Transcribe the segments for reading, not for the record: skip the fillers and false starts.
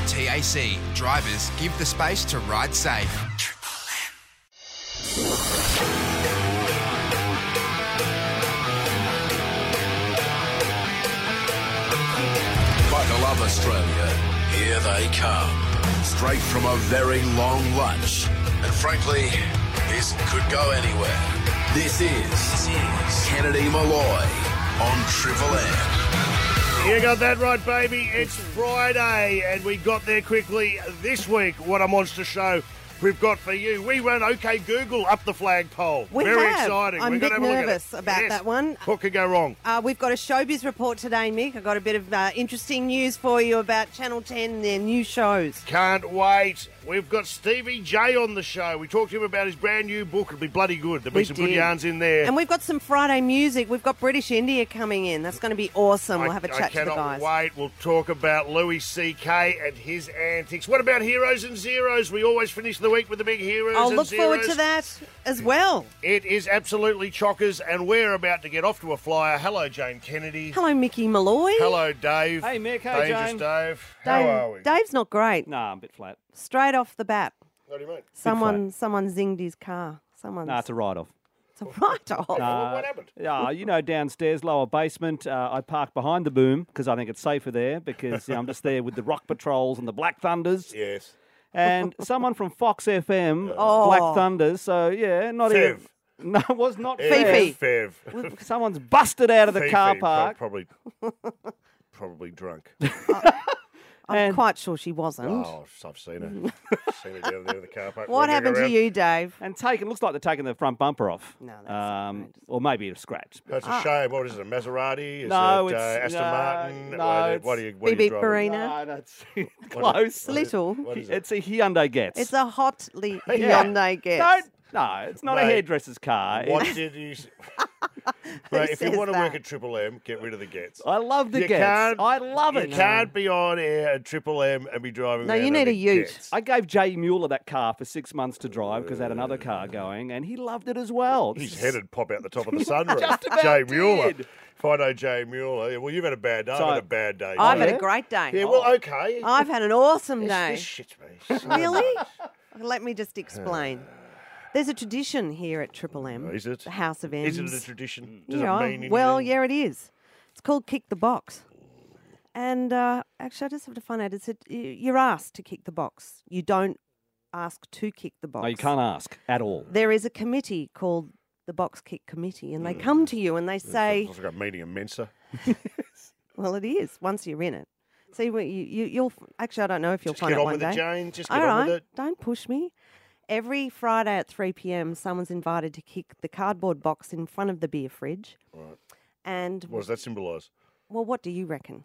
TAC. Drivers, give the space to ride safe. Buckle up, Australia. Here they come. Straight from a very long lunch. And frankly, this could go anywhere. This is Kennedy Malloy on Triple M. You got that right, baby. It's Friday, and we got there quickly this week. What a monster show we've got for you. We run OK Google up the flagpole. Very exciting. I'm a bit nervous about that one. What could go wrong? We've got a showbiz report today, Mick. I've got a bit of interesting news for you about Channel 10 and their new shows. Can't wait. We've got Stevie J on the show. We talked to him about his brand new book. It'll be bloody good. There'll be some good yarns in there. And we've got some Friday music. We've got British India coming in. That's going to be awesome. We'll have a chat to the guys. I cannot wait. We'll talk about Louis C.K. and his antics. What about Heroes and Zeros? We always finish the week with the big Heroes I'll and look Zeros. forward to that as well. It is absolutely chockers, and we're about to get off to a flyer. Hello, Jane Kennedy. Hello, Mickey Malloy. Hello, Dave. Hey, Mick. Hey, Dangerous Jane. Dave. How are we? Dave's not great. Nah, I'm a bit flat. Straight off the bat. What do you mean? Someone zinged his car. Nah, it's a write-off. It's a write-off. What happened? Yeah, you know, downstairs, lower basement, I park behind the boom because I think it's safer there because I'm just there with the Rock Patrols and the Black Thunders. Yes. And someone from Fox FM, Oh. Black Thunders, so yeah, not Fev. even... No, it was not Fifi. Fev. Fev. Someone's busted out of the Fifi, car park. Probably drunk. I'm quite sure she wasn't. Oh, I've seen her. Seen her down there in the car park. What wandering happened to around. you, Dave? And looks like they're taking the front bumper off. No, that's outrageous. or maybe a scratch. That's a shame. What is it, a Maserati? Is No, it it's- Aston no, Martin? no, what are you Beep Beep driving? Barina. No, that's close. Little. What is it? It's a Hyundai Getz. It's a hot Hyundai Getz. No, it's not a Mate, hairdresser's car. What did you... Mate, if you says want to work that? at Triple M, get rid of the Getz. I love the You Getz. can't- I love it. You can't be on air at Triple M and be driving No, around you in need a ute. Getz. I gave Jay Mueller that car for 6 months to drive because I had another car going, and he loved it as well. His head would pop out the top of the sunroof. Just about Jay did. Mueller. If I know Jay Mueller, yeah, well, you've had a bad day. So- I've had a bad day. I've too. had a great day. Yeah, well, okay. I've had an awesome This day. shits me. so Really? much. Let me just explain. There's a tradition here at Triple M. Oh, is it? The House of M's. Is it a tradition? Does Yeah, it mean anything? well, yeah, it is. It's called Kick the Box. And actually, I just have to find out. You're asked to kick the box. You don't ask to kick the box. No, you can't ask at all. There is a committee called the Box Kick Committee, and they come to you and they say, It's like a meeting of Mensa. well, it is, once you're in it. See, you'll actually, I don't know if you'll Just find get out on one with day. it, Jane. Just All get on right, with it. don't push me. Every Friday at 3 p.m, someone's invited to kick the cardboard box in front of the beer fridge. Right. And, What does that symbolise? well, what do you reckon?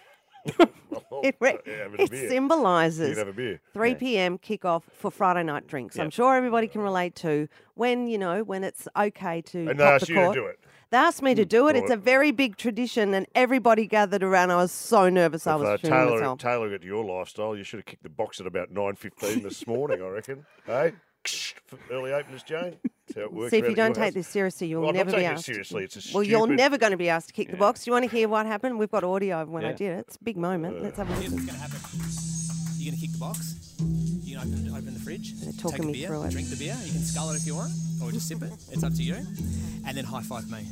Oh, It having a beer. You symbolises can have a beer. 3 p.m. kick-off for Friday night drinks. I'm sure everybody can relate to when it's okay to And they pop asked the you to cork. do it. They asked me to do it. It's a Right. very big tradition, and everybody gathered around. I was so nervous. I was shooting myself. Taylor got your lifestyle. You should have kicked the box at about 9:15 this morning, I reckon. Hey? For early openers, Jane. That's how it works. See, if around you at don't your take house. this seriously, you'll Well, I'm never not be taking it asked. seriously. It's a Well, you're stupid- never going to be asked to kick the box. Do you want to hear what happened? We've got audio of when I Yeah. did it. It's a big moment. Let's have a Here's what's listen. going to happen. You're going to kick the box. You can open the fridge. They're take talking a me beer, through it. drink the beer. You can scull it if you want, or just sip it. It's up to you. And then high five me.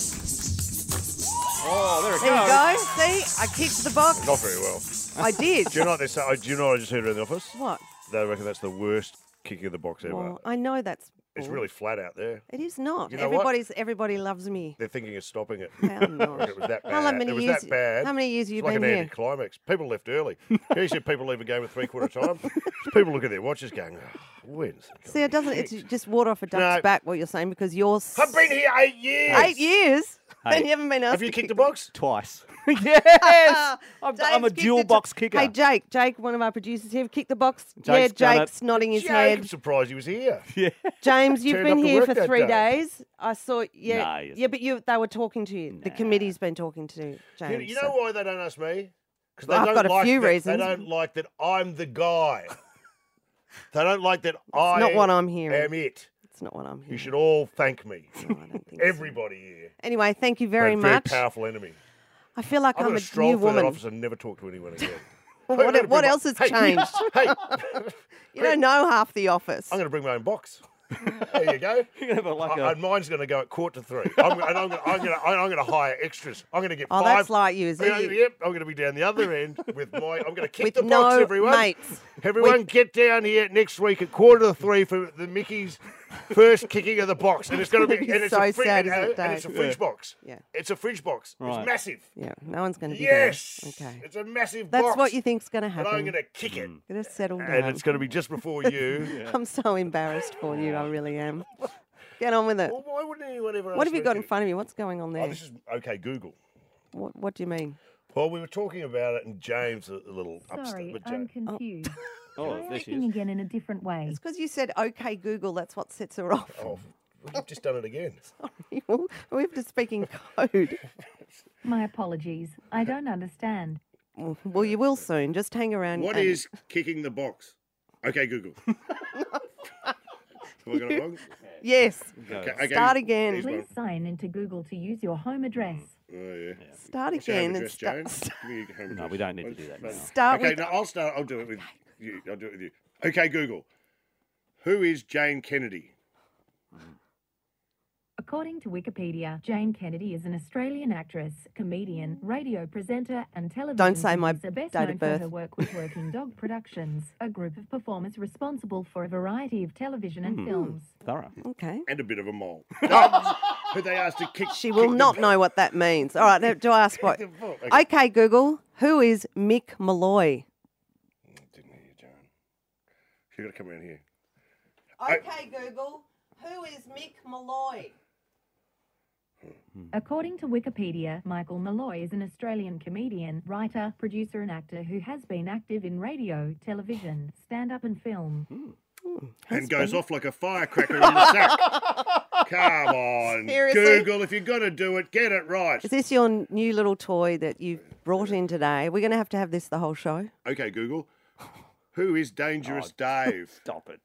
Oh, there it There you go. See, I kicked the box. Not very well. I did. Do you know what they say? Do you know what I just heard around the office? What? They reckon that's the worst kicking of the box ever. Well, I know that's. It's bull. really flat out there. It is not. You know what? Everybody loves me. They're thinking of stopping it. How not? It was that bad. How many it was years? that bad. How many years have you It's like been an here? anticlimax. People left early. You see people leave a game at 3/4 time. People look at their watches going, oh, when's it See, it doesn't. It's just water off a duck's No. back. What you're saying because you're I've been here 8 years. 8 years. Hey. And you haven't been asked. Have you to kicked kick the box? Twice. yes! I'm James a kicked dual it. box kicker. Hey, Jake, one of our producers here, kicked the box. Jake's done Jake's nodding his Jake, head. I'm surprised he was here. James, you've Turned been up to here work for that 3 day. days. I saw, Nah, yes. yeah, but they were talking to you. The committee's been talking to James. You know why they don't ask me? Because Well, I've got a few reasons. They don't like that I'm the guy. They don't like that not what I'm hearing. am it. It's not what I'm You hearing. should all thank me. No, I don't think so. Everybody here. Anyway, thank you very But a very much. powerful enemy. I feel like I'm I'm going a to stroll new through that woman. office and never talk to anyone again. What else has changed? Hey, You don't know half the office. I'm going to bring my own box. There you go. You're gonna have And mine's going to go at 2:45. I'm going to hire extras. I'm going to get Oh, 5. that's like you, is it? Yep, I'm going to be down the other end with my. I'm going to kick With the box, no everyone. mates. Everyone, get down here next week at 2:45 for the Mickey's first kicking of the box, and it's going to be. It's And it's so a fridge, sad, isn't it, and it's a Dave? fridge box. Yeah. It's a fridge box. Right. It's massive. Yeah, no one's going to be Yes. there. Okay. It's a massive That's box. what you think's going to And happen. I'm going to kick it, Get to settle down. and it's going to be just before you. I'm so embarrassed for you. I really am. Get on with it. Well, why wouldn't anyone ever? What have ask you me got in to? front of you? What's going on Oh, there? this is okay. Google. What do you mean? Well, we were talking about it, and James a little Sorry, upset. But I'm confused. Oh, Try there she asking is. again in a different way. It's because you said, okay, Google, that's what sets her off. oh, you've just done it again. Well, we have to speak in code. My apologies. I don't understand. Well, you will soon. Just hang around. What and- is kicking the box? Okay, Google. Have I got it wrong? Yes. Okay, Start again. here's Please one. sign into Google to use your home address. Oh, yeah. Start What's your home again and address, start. James? Give me your home No, address. we don't need to do that now. Start Okay, with. no, I'll start. I'll do it with you. I'll do it with you. Okay, Google. Who is Jane Kennedy? According to Wikipedia, Jane Kennedy is an Australian actress, comedian, radio presenter, and television Don't say my producer best date known of birth. for her work with Working Dog Productions, a group of performers responsible for a variety of television and films. Thorough. Okay. And a bit of a mole. Who they asked to kick. She will not know what that means. All right, now do I ask what? the ball. Okay. Okay, Google. Who is Mick Malloy? Didn't hear you, Joan. You got to come around here. Okay, Google. Who is Mick Malloy? According to Wikipedia, Michael Malloy is an Australian comedian, writer, producer and actor who has been active in radio, television, stand-up and film. And goes off like a firecracker in the sack. Come on, Seriously? Google. If you're going to do it, get it right. Is this your new little toy that you've brought in today? We're going to have this the whole show. Okay, Google. Who is Dangerous Dave? Stop it.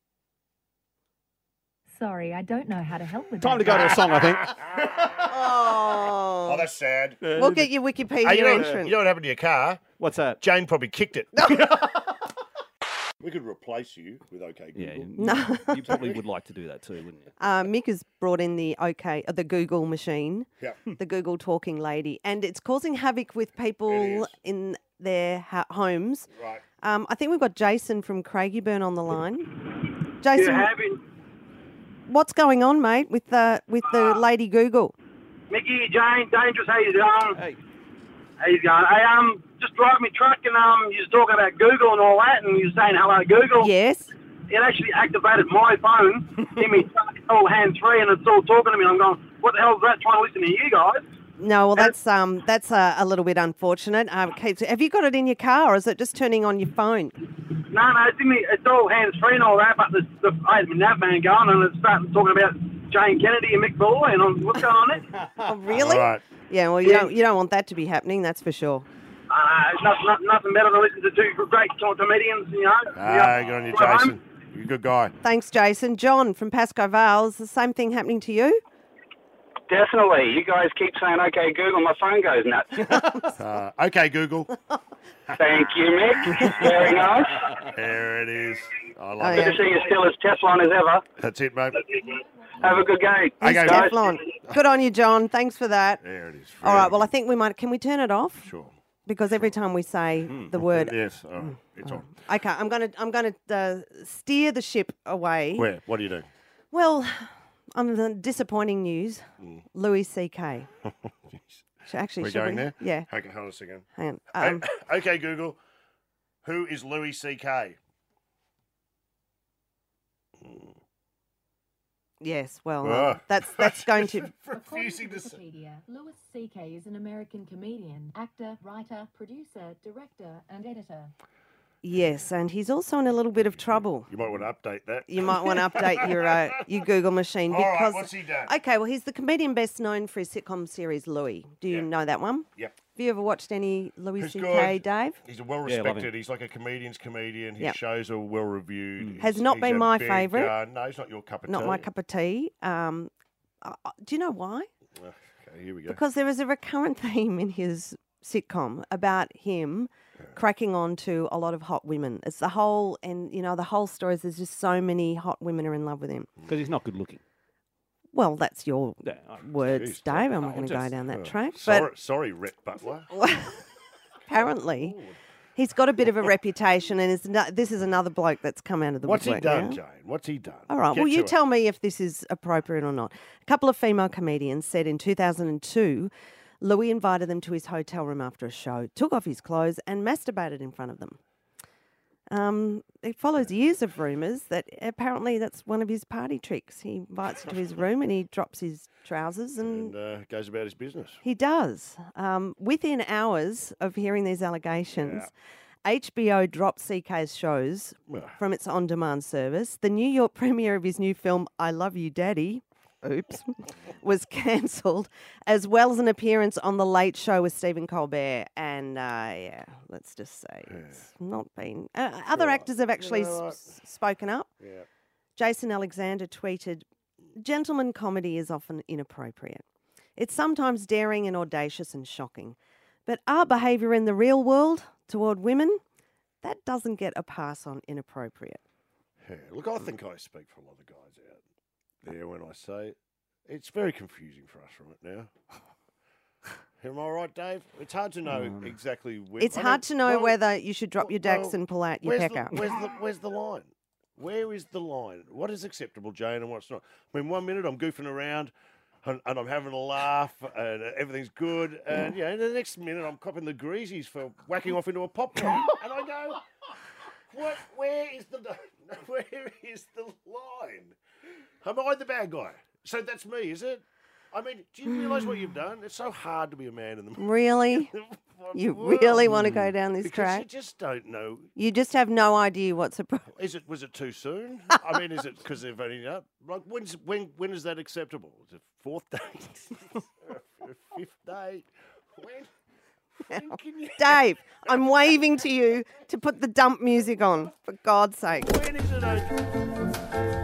Sorry, I don't know how to help with Time that. to go to a song, I think. Oh, Oh. that's sad. We'll get your Wikipedia Hey, you entrance. know what happened to your car? What's that? Jane probably kicked it. We could replace you with OK Google. Yeah, you, No. you probably would like to do that too, wouldn't you? Mick has brought in the the Google machine, Yep. the Google talking lady, and it's causing havoc with It people is. in their homes. Right. I think we've got Jason from Craigieburn on the line. Jason, what's going on, mate, with the lady Google? Mickey, Jane, Dangerous, how you doing? Hey. How you going? I just driving my truck and you was talking about Google and all that, and you were saying hello Google. Yes. It actually activated my phone in me truck, it's all hands free, and it's all talking to me. And I'm going, what the hell is that? Trying to listen to you guys. No, well, that's a little bit unfortunate. Have you got it in your car, or is it just turning on your phone? No, it's in me. It's all hands free and all that, but I had my nav van going, and it's starting talking about Jane Kennedy and Mick Malloy, and I'm, what's going on there? Oh, really? All right. Yeah. Well, you don't want that to be happening. That's for sure. Nothing better than listening to two great comedians, you know. Ah, good on you, Right home. Jason. You're a good guy. Thanks, Jason. John from Pascoe Vale. Is the same thing happening to you? Definitely. You guys keep saying, okay, Google, my phone goes nuts. OK Google. Thank you, Mick. Very nice. There it is. I Oh, like Good yeah. to see you still as Teflon as ever. That's it, mate. Have a good game. Okay, guys. Teflon. Good on you, John. Thanks for that. There it is. All right. Well, I think we might. Can we turn it off? Sure. Because every time we say the word. Yes. All right. It's on. Okay. I'm gonna steer the ship away. Where? What do you do? Well, on the disappointing news, Louis C.K. Actually, We're should going we? there? Yeah. Okay, hold on a second. Hang on. OK Google. Who is Louis C.K.? Yes. Well, Ah. that's going to. According to Refusing to say. Wikipedia, Louis C.K. is an American comedian, actor, writer, producer, director, and editor. Yes, and he's also in a little bit of trouble. You might want to update that. You might want to update your Google machine All right, because. what's he done? Okay, well, he's the comedian best known for his sitcom series Louis. Do you Yeah. know that one? Yep. Have you ever watched any Louis He's C.K., good. Dave? He's a well Yeah, love respected. him. He's like a comedian's comedian. His Yep. shows are well reviewed. Has not been a my big, favourite. no, he's not your cup of tea. Not my cup of tea. Do you know why? Okay, here we go. Because there is a recurrent theme in his sitcom about him cracking on to a lot of hot women. It's the whole, and the whole story is there's just so many hot women are in love with him. Because he's not good looking. Well, that's your words, Dave. I'm not going to go down that track. Sorry, Rhett Butler. Apparently, he's got a bit of a reputation, and this is another bloke that's come out of the What's he woodwork done, now. Jane? What's he done? All right. Get Well, you to tell me if this is appropriate or not. A couple of female comedians said in 2002, Louis invited them to his hotel room after a show, took off his clothes, and masturbated in front of them. It follows years of rumours that apparently that's one of his party tricks. He invites you to his room and he drops his trousers and goes about his business. He does. Within hours of hearing these allegations, HBO dropped CK's shows from its on-demand service. The New York premiere of his new film, I Love You, Daddy, was cancelled, as well as an appearance on The Late Show with Stephen Colbert. And, let's just say it's not been... other actors have actually spoken up. Yeah. Jason Alexander tweeted, "Gentleman comedy is often inappropriate. It's sometimes daring and audacious and shocking. But our behaviour in the real world toward women, that doesn't get a pass on inappropriate." Yeah, look, I think I speak for a lot of guys out there when I say it's very confusing for us right now. Am I right, Dave? It's hard to know exactly where... It's hard to know whether you should drop your dacks and pull out your pecker. Where's the line? Where is the line? What is acceptable, Jane, and what's not? I mean, 1 minute I'm goofing around and I'm having a laugh and everything's good, and the next minute I'm copping the greasies for whacking off into a popcorn, and I go, "What? Where is the line? Am I the bad guy? So that's me, is it? I mean, do you realise what you've done? It's so hard to be a man in the Really? You really want to go down this because track? you just don't know. You just have no idea what's appropriate. Was it too soon? I mean, is it because they've only like when is that acceptable? Is it fourth date? Fifth date? When can you... Dave, I'm waving to you to put the dump music on, for God's sake. When is it okay?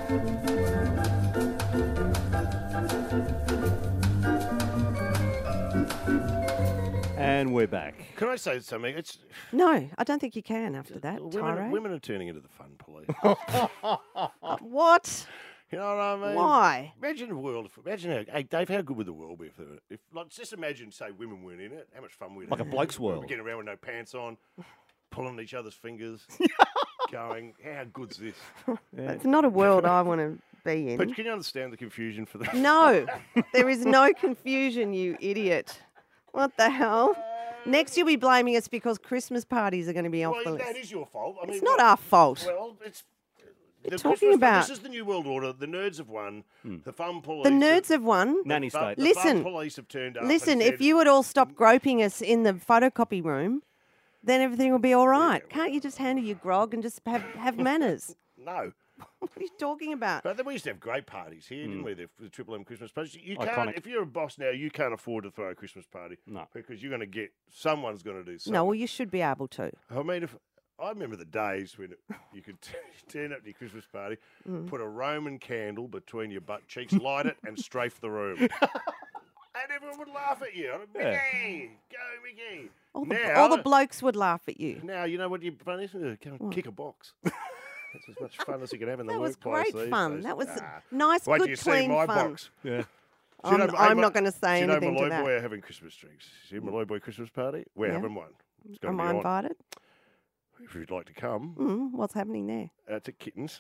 And we're back. Can I say something? No, I don't think you can after that women are turning into the fun police. What? You know what I mean? Why? Imagine the world. Hey, Dave, how good would the world be if just imagine, say, women weren't in it. How much fun we'd have. Like a bloke's world. We'd get around with no pants on, pulling each other's fingers, going, how good's this? It's not a world I want to be in. But can you understand the confusion for that? No, there is no confusion, you idiot. What the hell? Next you'll be blaming us because Christmas parties are going to be off the list. That is your fault. I mean, it's not our fault. Well, it's... Talking about... This is the new world order. The nerds have won. The fun police... The nerds have won? Nanny state. The fun police have turned up. Listen, if you would all stop groping us in the photocopy room, then everything will be all right. Yeah, Can't you just handle your grog and just have manners? No. What are you talking about? But then we used to have great parties here, didn't we? The Triple M Christmas parties. You Iconic. can't, if you're a boss now, you can't afford to throw a Christmas party. No. Because you're going to get... Someone's going to do something. No, well, you should be able to. I mean, I remember the days when you could turn up to your Christmas party, put a Roman candle between your butt cheeks, light it, and strafe the room. And everyone would laugh at you. Mickey! Go, Mickey! All the blokes would laugh at you. Now, you know what your fun is? Go and kick a box. That's as much fun as you can have in the workplace. That was great fun. Days. That was nice, Wait good, till you clean see my fun. box. Yeah. I'm not going to say anything to Malloy that. Boy are having Christmas drinks. See Malloy Boy Christmas party? We're having one. It's going Am to be I on. invited? If you'd like to come. What's happening there? To Kittens.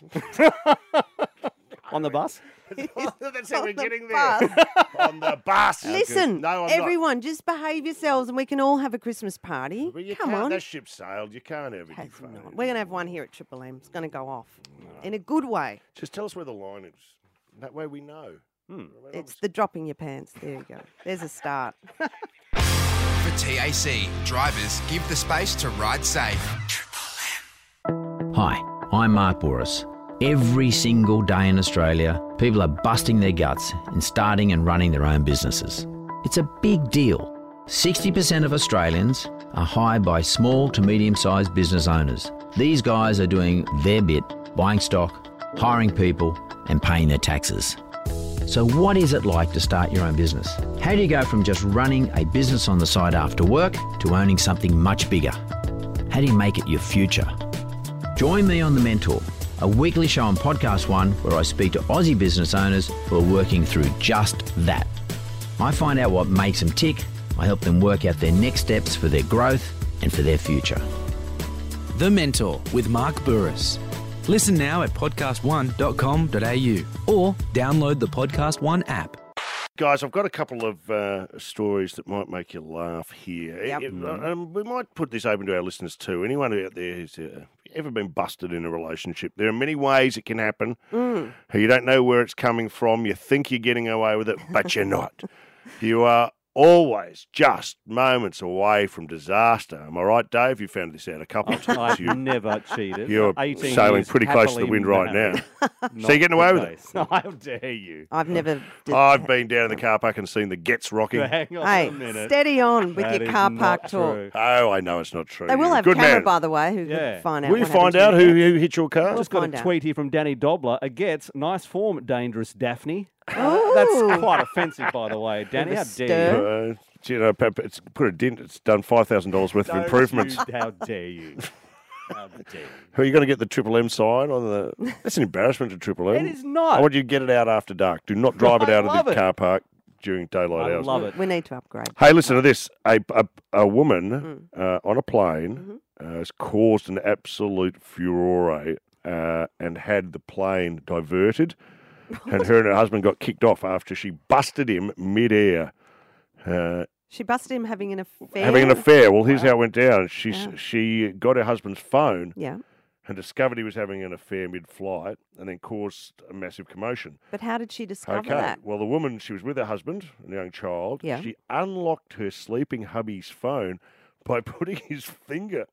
On the bus? That's how we're getting bus. there. On the bus. Listen, No, I'm everyone, just behave yourselves and we can all have a Christmas party. But you Come can't, on. that ship sailed. You can't have it. Has not. We're going to have one here at Triple M. It's going to go off in a good way. Just tell us where the line is. That way we know. It's the dropping your pants. There you go. There's a start. For TAC, drivers give the space to ride safe. Hi, I'm Mark Bouris. Every single day in Australia, people are busting their guts in starting and running their own businesses. It's a big deal. 60% of Australians are hired by small to medium-sized business owners. These guys are doing their bit, buying stock, hiring people, and paying their taxes. So what is it like to start your own business? How do you go from just running a business on the side after work to owning something much bigger? How do you make it your future? Join me on The Mentor, a weekly show on Podcast One where I speak to Aussie business owners who are working through just that. I find out what makes them tick. I help them work out their next steps for their growth and for their future. The Mentor with Mark Burris. Listen now at podcastone.com.au or download the Podcast One app. Guys, I've got a couple of stories that might make you laugh here. Yep. We might put this open to our listeners too. Anyone out there who's ever been busted in a relationship, there are many ways it can happen. You don't know where it's coming from. You think you're getting away with it, but you're not. You are always just moments away from disaster. Am I right, Dave? You found this out a couple of times. I've never cheated. You're 18 sailing years pretty close to the happily wind right married. now. So you're getting away with it? How dare you? I've never. I've been down in the car park and seen the Gets rocking. Hang on Hey, a minute. steady on with That your is car not park talk. true. Oh, I know it's not true. They will You're a have good camera, man. by the way, who Yeah. can find out. Will you what happened find to out you. who hit your car? Just got a find out. tweet here from Danny Dobler. A Gets, nice form, dangerous Daphne. Ooh. That's quite offensive, by the way. Danny, how Stir. dare you? You know, it's put a dent. It's done $5,000 worth of Don't improvements. you- How dare you? How dare you? Are you going to get the Triple M sign on the? That's an embarrassment to Triple M. It is not. I want you to get it out after dark. Do not drive it I out of love the it. car park during daylight I hours. love it. We need to upgrade. Hey, listen to this. A woman on a plane has caused an absolute furore and had the plane diverted, and her husband got kicked off after she busted him mid-air. She busted him having an affair. Having an affair. Well, here's how it went down. She got her husband's phone Yeah. and discovered he was having an affair mid-flight and then caused a massive commotion. But how did she discover Okay. that? Well, the woman, she was with her husband, a young child. Yeah. She unlocked her sleeping hubby's phone by putting his finger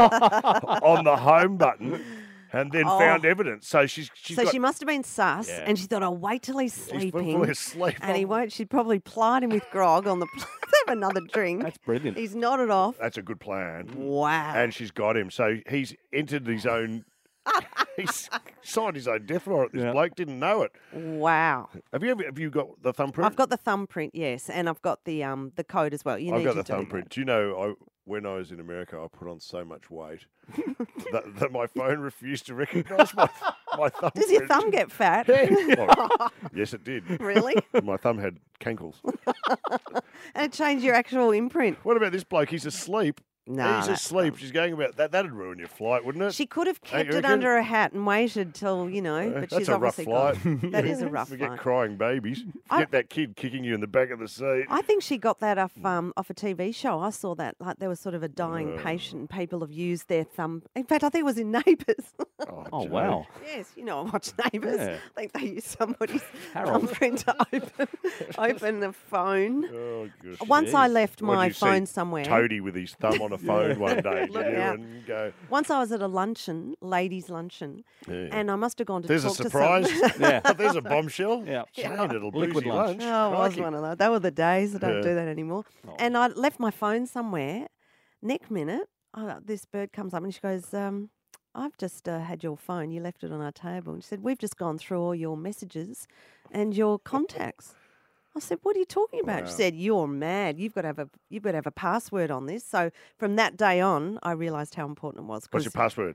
on the home button and then found evidence. So she's So got, she must have been sus, Yeah. and she thought, "I'll wait till he's fully sleeping, asleep. and he won't." She'd probably plied him with grog on the. Have another drink. That's brilliant. He's nodded off. That's a good plan. Wow. And she's got him. So he's entered his own. He's signed his own death warrant. This bloke didn't know it. Wow. Have you got the thumbprint? I've got the thumbprint, yes, and I've got the code as well. You I've need got to the do thumbprint. Do you know, when I was in America, I put on so much weight that my phone refused to recognise my thumbprint. Does your thumb get fat? Well, yes, it did. Really? My thumb had cankles. And it changed your actual imprint. What about this bloke? He's asleep. No, He's that's asleep. She's going about that. That'd ruin your flight, wouldn't it? She could have Don't you kept it reckon? under her hat and waited till, but That's she's a rough obviously flight. gone. That is a rough Forget flight. crying babies. Forget that kid kicking you in the back of the seat. I think she got that off a TV show. I saw that. Like there was sort of a dying patient and people have used their thumb. In fact, I think it was in Neighbours. Oh, wow. Yes, I watch Neighbours. Yeah. I think they used somebody's Harold. thumbprint to open the phone. Oh, gosh. Once I left What, my you see phone somewhere. Toady with his thumb on a phone one day, did Look you? out. And go, Once I was at a luncheon, ladies' luncheon, Yeah. and I must have gone to there's a talk surprise. to some. Yeah. There's a bombshell. Yeah. Jane, it'll Liquid booze your lunch. lunch. Oh, it was Crikey. one of those. They were the days. I don't Yeah. do that anymore. And I left my phone somewhere. Next minute, this bird comes up and she goes, I've just had your phone. You left it on our table. And she said, we've just gone through all your messages and your contacts. I said, what are you talking about? She said, you're mad. You've got to have a password on this. So from that day on, I realised how important it was. What's your 'cause password?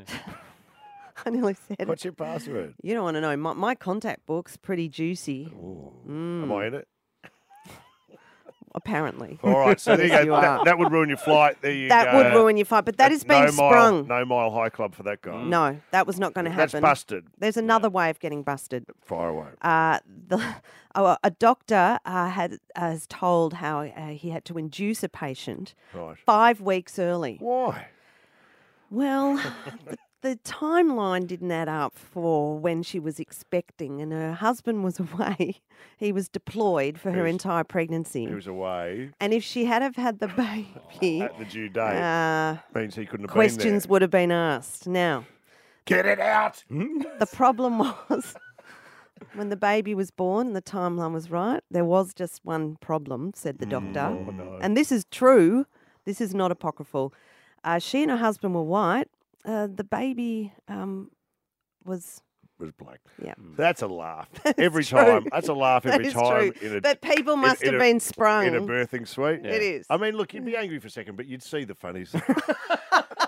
I nearly said What's it. your password? You don't want to know. My contact book's pretty juicy, Am I in it? apparently. All right, so there you Yes, go. you are. That would ruin your flight. There you That go. would ruin your fight, but that has been sprung. No Mile High Club for that guy. No, that was not going to happen. That's busted. There's another way of getting busted. Fire away. A doctor has told how he had to induce a patient Right. 5 weeks early. Why? Well, the timeline didn't add up for when she was expecting, and her husband was away. He was deployed for her entire pregnancy. He was away And if she had have had the baby, at the due date. Means he couldn't have been questions there. would have been asked. Now, Get it out. the problem was when the baby was born and the timeline was right, there was just one problem, said the doctor. And this is true. This is not apocryphal. She and her husband were white. The baby was black. Yeah. That's a laugh. Every true. time. That's a laugh That every is time. true. But people must have been sprung. In a birthing suite. It is. I mean, look, you'd be angry for a second, but you'd see the funnies.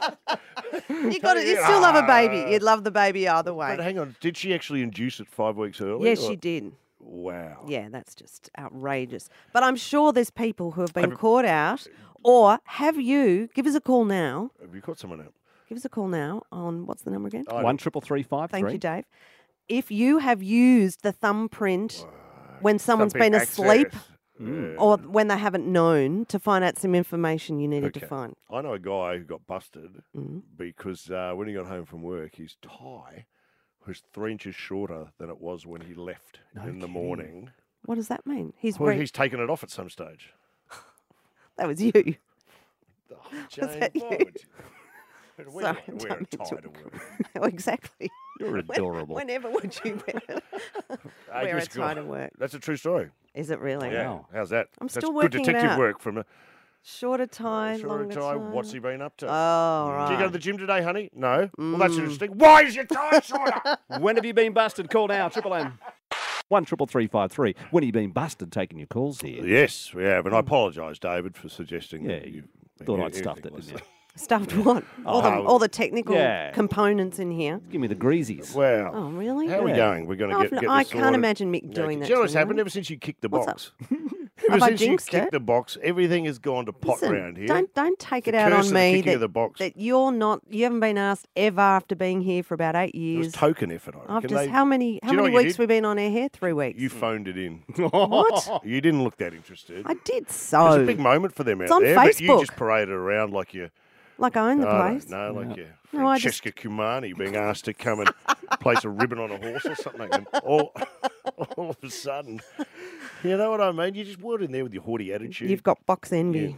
You still love a baby. You'd love the baby either way. But hang on, did she actually induce it 5 weeks early? Yes, she did. Wow. Yeah, that's just outrageous. But I'm sure there's people who have been caught out. Or have you? Give us a call now. Have you caught someone out? Give us a call now on, what's the number again? 133353. Thank you, Dave. If you have used the thumbprint when someone's been asleep or when they haven't known to find out some information you needed to find. I know a guy who got busted because when he got home from work, his tie was 3 inches shorter than it was when he left in the morning. What does that mean? He's taken it off at some stage. That was you. Oh, Jane, that why you? would you? Wear Sorry, a tie don't to mean to work. Oh, exactly. You're adorable. Whenever would you wear a tie to work? That's a true story. Is it really? Yeah. Wow. How's that? I'm That's still good working it detective out. work from a Shorter tie, shorter longer tie. tie. What's he been up to? Oh, right. Do you go to the gym today, honey? No. Well, that's interesting. Why is your tie shorter? When have you been busted? Call now, Triple M. 133353. When have you been busted? Taking your calls here. Yes, we have. And I apologise, David, for suggesting Yeah, that you thought I'd stuffed it, didn't you? Stuffed what? All the technical components in here. Give me the greasies. Wow. Oh, really? How are we going? We're going to get I this can't sorted. imagine Mick doing that. Do you know what's to me. happened ever since you kicked the What's box? Have Ever I since you jinxed kicked it? the box, everything has gone to pot Listen, round here. don't take The it out curse on of the me kicking of the box. that you haven't been asked ever after being here for about 8 It years. was token effort. I I've reckon. just, They- how many Do you know what you weeks did? we've been on air here? 3 weeks. You phoned it in. What? You didn't look that interested. I did It was so. a big moment for them It's out on there, but you Facebook. just paraded around like you. Like I own the place. No, like you. No, I just- Francesca Kumani being asked to come and place a ribbon on a horse or something, and all of a sudden, you know what I mean? You just weren't in there with your haughty attitude. You've got box envy.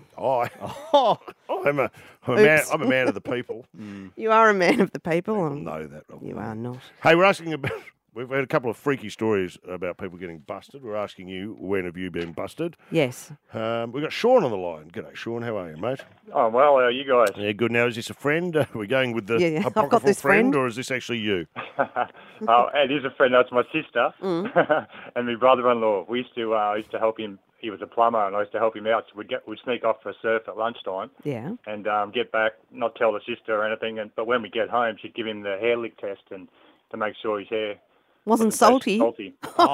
I'm a man of the people. You are a man of the people. I know that. You are not. Hey, we're asking about. We've had a couple of freaky stories about people getting busted. We're asking you, when have you been busted? Yes. We've got Sean on the line. G'day, Sean. How are you, mate? Oh, well, how are you guys? Yeah, good. Now, is this a friend? Are we going with the Yeah, I've got apocryphal this friend. or is this actually you? Oh, it is a friend. That's my sister Mm. and my brother-in-law. We used to help him. He was a plumber, and I used to help him out. So we'd sneak off for a surf at lunchtime Yeah. and get back, not tell the sister or anything. But when we get home, she'd give him the hair lick test and to make sure his hair Wasn't salty. salty.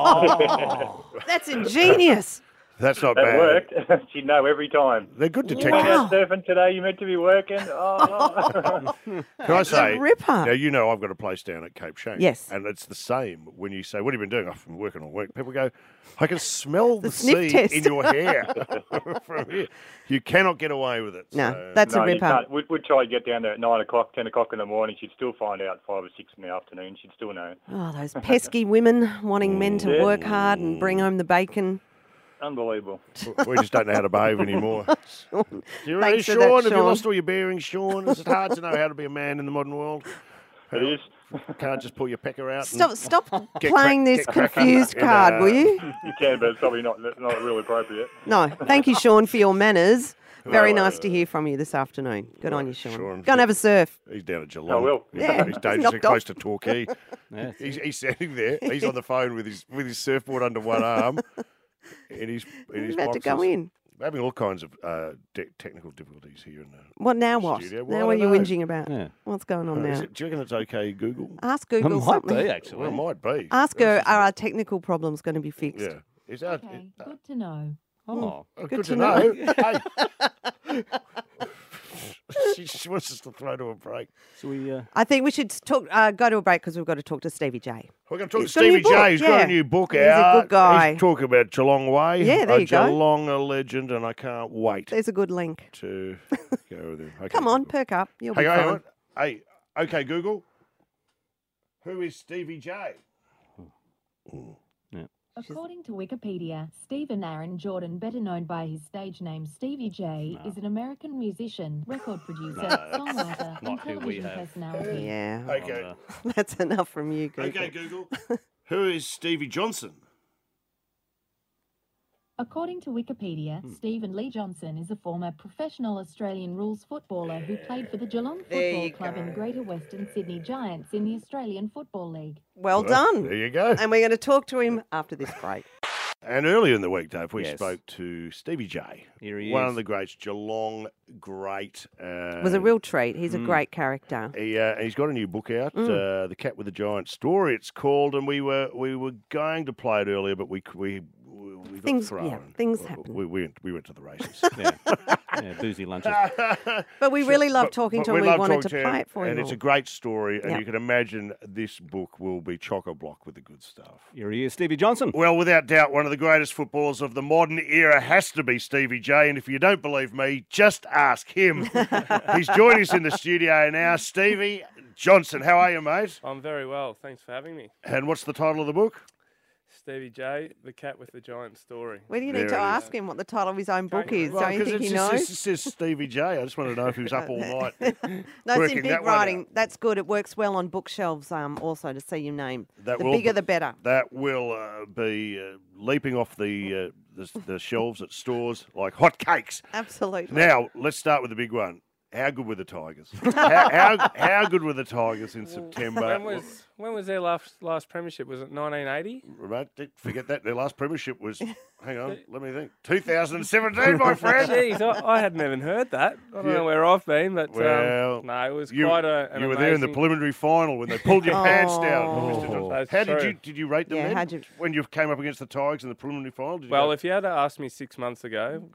That's ingenious. That's not That bad. worked. She'd know every time. They're good You detectives. went out surfing today. You meant to be working. Oh. Can I say, ripper. now you know I've got a place down at Cape Shane. Yes. And it's the same when you say, what have you been doing? I've been working all week. People go, I can smell the sniff sea test. in your hair from here. You cannot get away with it. No, so- that's a No, you ripper. can't. We'd try to get down there at 9 o'clock, 10 o'clock in the morning. She'd still find out 5 or 6 in the afternoon. She'd still know. Oh, those pesky women wanting men to Yeah. work hard and bring home the bacon. Unbelievable. We just don't know how to behave anymore. Sean, You ready, thanks for Sean? that, Have you Sean. lost all your bearings, Sean? Is it hard to know how to be a man in the modern world? It is. Can't just pull your pecker out. and Stop Get playing crack- this get cracking. confused And, card, will you? You can, but it's probably not real appropriate. No. Thank you, Sean, for your manners. Very No, nice to hear from you this afternoon. Good on you, Sean. Sean. Go and have a surf. He's down at Geelong. I will. Yeah, He's he's dangerously knocked close off. to Torquay. He's standing there. He's on the phone with his surfboard under one arm. In his He's about to go boxers. in. We're having all kinds of technical difficulties here in the What now? What? studio. Well, Now I what are you don't know. whinging about? Yeah. What's going on Is now? it- do you reckon it's okay, Google? Ask It Google might something. be, actually. Well, it might be. Ask her, are our technical problems going to be fixed? Yeah. Is that Okay, good to know. Oh. good to to know? Hey. She wants us to throw to a break. So we, I think we should talk. Go to a break because we've got to talk to Stevie J. We're going to talk He's to got a new Stevie J. book, He's got yeah. a new book He's a out. good guy. He's talking about Geelong Way. Yeah, there a you go. Geelong, a legend, and I can't wait There's a good link. to go with him. Okay. Come on, perk up. You'll be Hang fine. on. Hey, okay, Google. Who is Stevie J? According to Wikipedia, Stephen Aaron Jordan, better known by his stage name Stevie J, is an American musician, record producer, songwriter, and not who we television have. personality. Yeah, Okay. that's enough from you, Google. Okay, Google. Who is Stevie Johnson? According to Wikipedia, Stephen Lee Johnson is a former professional Australian rules footballer who played for the Geelong There Football you Club go. and Greater Western Sydney Giants in the Australian Football League. Well done. There you go. And we're going to talk to him after this break. And earlier in the week, Dave, we Yes. spoke to Stevie J, Here he one is. of the greats, Geelong great. It was a real treat. He's a great character. He's got a new book out, The Cat with the Giant Story. It's called, and we were going to play it earlier, but we got Things thrown. happen. We went to the races. Yeah, boozy lunches. But we really loved talking to him. We love wanted to talking play it for and you. it's a great story, and Yep. you can imagine this book will be chock-a-block with the good stuff. Here he is, Stevie Johnson. Well, without doubt, one of the greatest footballers of the modern era has to be Stevie J, and if you don't believe me, just ask him. He's joining us in the studio now. Stevie Johnson, how are you, mate? I'm very well. Thanks for having me. And what's the title of the book? Stevie J, The Cat with the Giant Story. Where do you need to ask him what the title of his own book is? Well, Don't you 'cause think it he just knows? says Stevie J. I just wanted to know if he was up all night. No, it's working in big that one out. writing. That's good. It works well on bookshelves also to see your name. That the will bigger, the better. That will be leaping off the shelves at stores like hot cakes. Absolutely. Now, let's start with the big one. How good were the Tigers? how good were the Tigers in September? When was their last premiership? Was it 1980? Right, forget that. Their last premiership was, hang on, let me think, 2017, my friend. Jeez, I hadn't even heard that. I don't know where I've been, but Well, no, it was you, quite an You were there in the amazing- preliminary final when they pulled your pants down. Oh. Mr. Johnson. That's How true. did you rate them Yeah, then? how'd you- When you came up against the Tigers in the preliminary final? Did you Well, go- if you had asked me 6 months ago,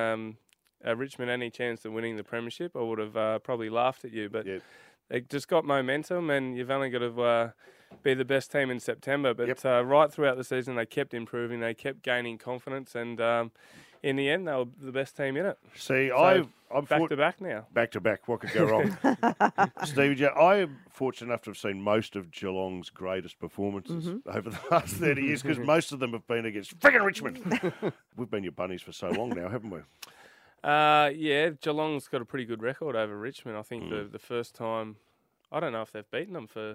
Richmond any chance of winning the premiership, I would have probably laughed at you. But it just got momentum, and you've only got to be the best team in September. But right throughout the season, they kept improving, they kept gaining confidence, and in the end, they were the best team in it. See, So, I'm back to back now. Back to back. What could go wrong? Stevie J, I am fortunate enough to have seen most of Geelong's greatest performances over the last 30 years because most of them have been against friggin' Richmond. We've been your bunnies for so long now, haven't we? Yeah, Geelong's got a pretty good record over Richmond. I think the first time, I don't know if they've beaten them for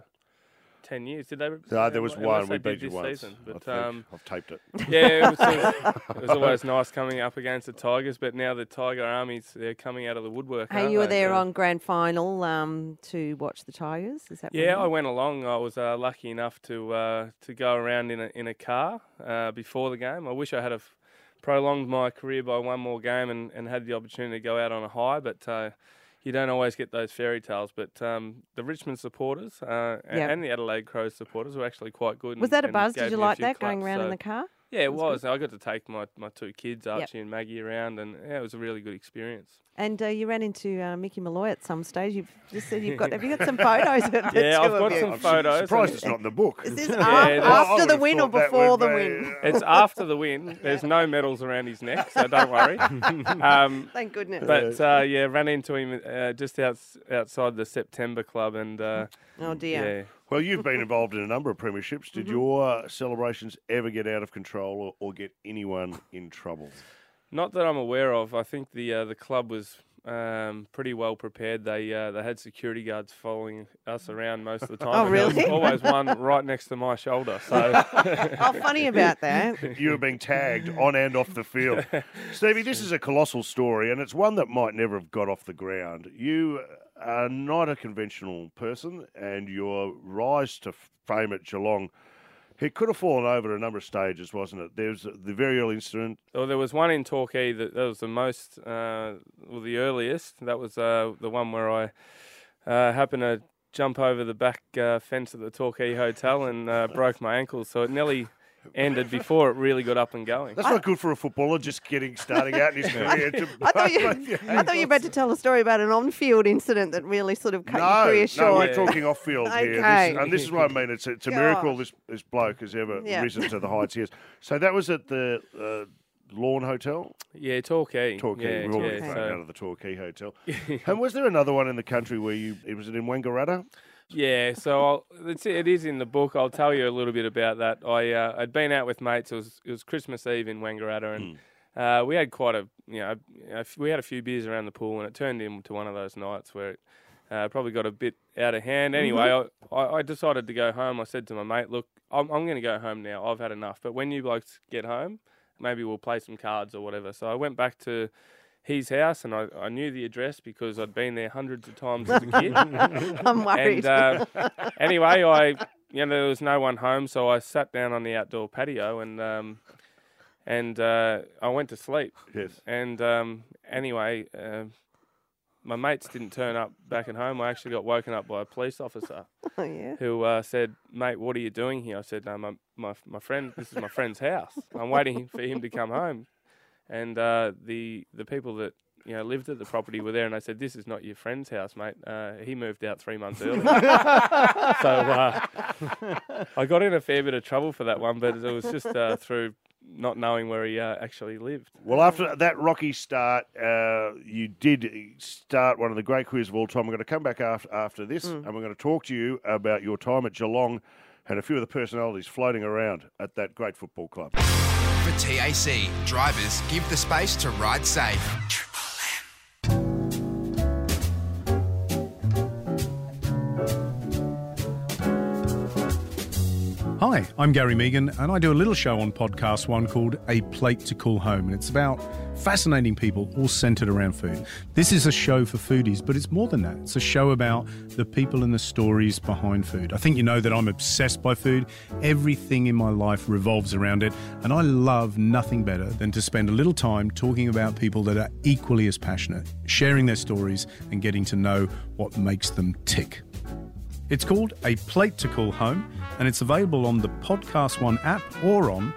10 years. Did they? No, there was unless one. they We did beat you this once. season. I But think. I've taped it. Yeah, it was always nice coming up against the Tigers. But now the Tiger armies, they're coming out of the woodwork. Hey, aren't you were they? there So- on grand final to watch the Tigers. Is that? Yeah, right? I went along. I was lucky enough to go around in a car before the game. I wish I had prolonged my career by one more game and had the opportunity to go out on a high, but you don't always get those fairy tales. But the Richmond supporters and the Adelaide Crows supporters were actually quite good. Was that a and buzz? gave Did you me a like few that going claps, around in so- the car? Yeah, it That's was. good. I got to take my two kids, Archie and Maggie, around, and it was a really good experience. And you ran into Mickey Malloy at some stage. You've just said have you got some photos of the Yeah, two I've of got you? some photos. Surprised it's not in the book. Is this Yeah, after I the would've win or thought that before would the be- win? It's after the win. There's no medals around his neck, so don't worry. Thank goodness. But ran into him just outside the September Club, and Oh dear. yeah. Well, you've been involved in a number of premierships. Did your celebrations ever get out of control or get anyone in trouble? Not that I'm aware of. I think the club was pretty well prepared. They had security guards following us around most of the time. Oh, and there was really? always one right next to my shoulder. So Oh, funny about that. You were being tagged on and off the field. Stevie, this is a colossal story, and it's one that might never have got off the ground. You are not a conventional person, and your rise to fame at Geelong, it could have fallen over a number of stages, wasn't it? There's the very early incident. Well, there was one in Torquay that was the most, the earliest. That was the one where I happened to jump over the back fence at the Torquay Hotel and broke my ankle. So it nearly ended before it really got up and going. That's not good for a footballer just starting out in his career. I thought you were about to tell a story about an on-field incident that really sort of cut your career No, short. we're talking off-field here. Okay. And this is what I mean. It's a miracle this bloke has ever Yeah. risen to the heights he is. So that was at the Lawn Hotel? Yeah, Torquay. Torquay. Yeah, We're already yeah, thrown so- out of the Torquay Hotel. And was there another one in the country where was it in Wangaratta? Yeah, so it is in the book. I'll tell you a little bit about that. I'd been out with mates. It was Christmas Eve in Wangaratta, and we had quite we had a few beers around the pool, and it turned into one of those nights where it probably got a bit out of hand. Anyway, I decided to go home. I said to my mate, "Look, I'm going to go home now. I've had enough. But when you blokes get home, maybe we'll play some cards or whatever." So I went back to his house, and I knew the address because I'd been there hundreds of times as a kid. I'm worried. And anyway, there was no one home, so I sat down on the outdoor patio, and And I went to sleep. Yes. And anyway, my mates didn't turn up back at home. I actually got woken up by a police officer who said, "Mate, what are you doing here?" I said, "No, my friend. This is my friend's house. I'm waiting for him to come home." And the people that lived at the property were there, and they said, "This is not your friend's house, mate. He moved out 3 months earlier." So I got in a fair bit of trouble for that one, but it was just through not knowing where he actually lived. Well, after that rocky start, you did start one of the great careers of all time. We're going to come back after this, and we're going to talk to you about your time at Geelong and a few of the personalities floating around at that great football club. For TAC, drivers give the space to ride safe. Hi, I'm Gary Megan, and I do a little show on Podcast One called A Plate to Call Home, and it's about fascinating people all centred around food. This is a show for foodies, but it's more than that. It's a show about the people and the stories behind food. I think you know that I'm obsessed by food. Everything in my life revolves around it, and I love nothing better than to spend a little time talking about people that are equally as passionate, sharing their stories and getting to know what makes them tick. It's called A Plate to Call Home, and it's available on the Podcast One app or on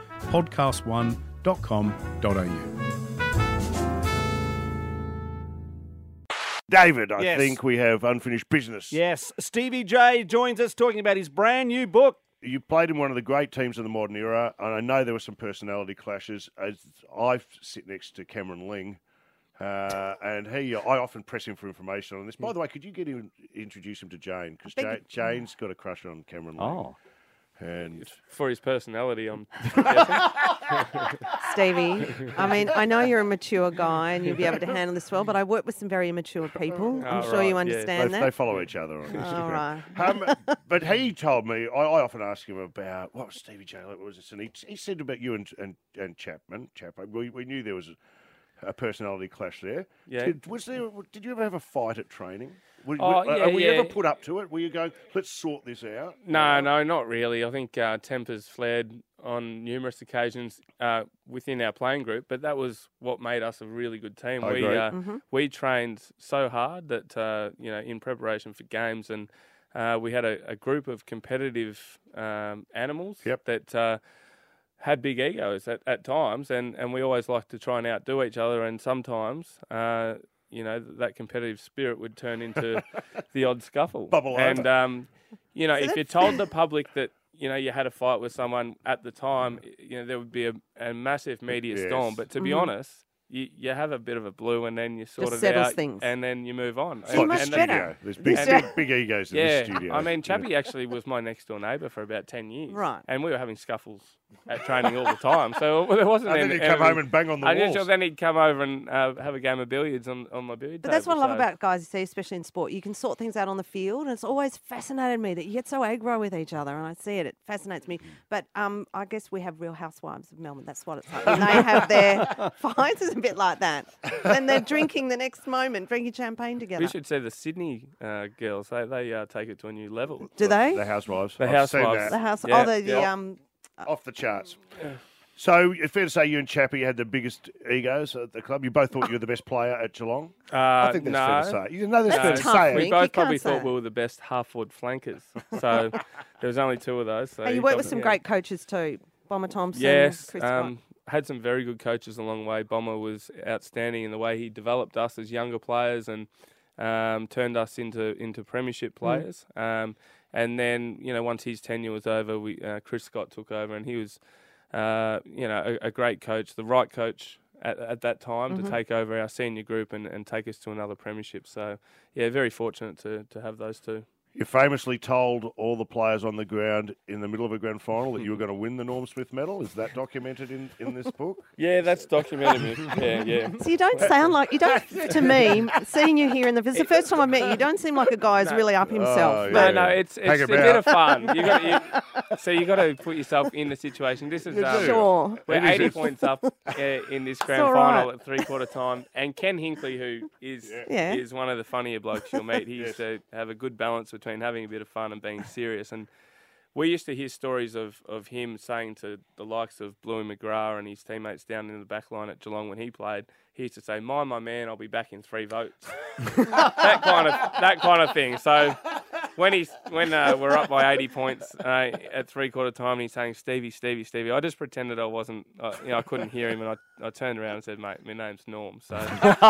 podcastone.com.au. David, I Yes. think we have unfinished business. Yes, Stevie J joins us talking about his brand new book. You played in one of the great teams of the modern era, and I know there were some personality clashes. As I sit next to Cameron Ling, and I often press him for information on this. By the way, could you introduce him to Jane? Because Jane's got a crush on Cameron Ling. Oh. And for his personality, I'm Stevie, I mean, I know you're a mature guy and you'll be able to handle this well, but I work with some very immature people. I'm sure you understand that. They follow each other on Instagram. All right. But he told me, I often ask him about, what was Stevie J, what was this? And he said about you and Chapman. We knew there was a personality clash there. Yeah. Did you ever have a fight at training? Were you ever put up to it? Were you going, let's sort this out? No, not really. I think tempers flared on numerous occasions within our playing group, but that was what made us a really good team. We trained so hard that in preparation for games, and we had a group of competitive animals that had big egos at times, and we always liked to try and outdo each other, and sometimes that competitive spirit would turn into the odd scuffle. Bubble over. And, if you told the public that, you had a fight with someone at the time, there would be a massive media storm. But to be honest, you have a bit of a blue, and then you sort Just it settles out, things. and then you move on. So much better. There's big egos in this studio. I mean, Chappie actually was my next door neighbour for about 10 years. Right. And we were having scuffles at training all the time. So there wasn't And then he'd come home and bang on the walls. Then he'd come over and have a game of billiards on my billiard But that's what table. I love about guys, you see, especially in sport. You can sort things out on the field, and it's always fascinated me that you get so aggro with each other, and I see it. It fascinates me. But I guess we have Real Housewives of Melbourne. That's what it's like. When they have their fights, it's a bit like that. And they're drinking the next moment, drinking champagne together. We should say the Sydney girls, they take it to a new level. Do they? The Housewives. The I've seen Housewives. that. Off the charts. So it's fair to say you and Chappie had the biggest egos at the club. You both thought you were the best player at Geelong. I think that's fair to say. You know, that's fair to say. We both probably thought we were the best half-forward flankers. So there was only two of those. So and you worked with some great coaches too, Bomber Thompson. Yes, Chris Scott. had some very good coaches along the way. Bomber was outstanding in the way he developed us as younger players and turned us into premiership players. And then, once his tenure was over, Chris Scott took over, and he was, a great coach, the right coach at that time to take over our senior group and take us to another premiership. So, very fortunate to have those two. You famously told all the players on the ground in the middle of a grand final that you were going to win the Norm Smith medal. Is that documented in this book? Yeah, that's documented. Yeah. So you don't sound like, to me, seeing you here this is the first time I met you, you don't seem like a guy who's really up himself. No, it's a bit of fun. You got to put yourself in the situation. This is sure. We're 80 points up in this grand final at three-quarter time, and Ken Hinkley, who is one of the funnier blokes you'll meet, he used to have a good balance between having a bit of fun and being serious. And we used to hear stories of him saying to the likes of Bluey McGrath and his teammates down in the back line at Geelong when he played, he used to say, "Mind my man, I'll be back in 3 votes." that kind of thing. So when we're up by 80 points at 3/4 time, and he's saying, "Stevie, Stevie, Stevie," I just pretended I wasn't, I couldn't hear him, and I turned around and said, "Mate, my name's Norm." So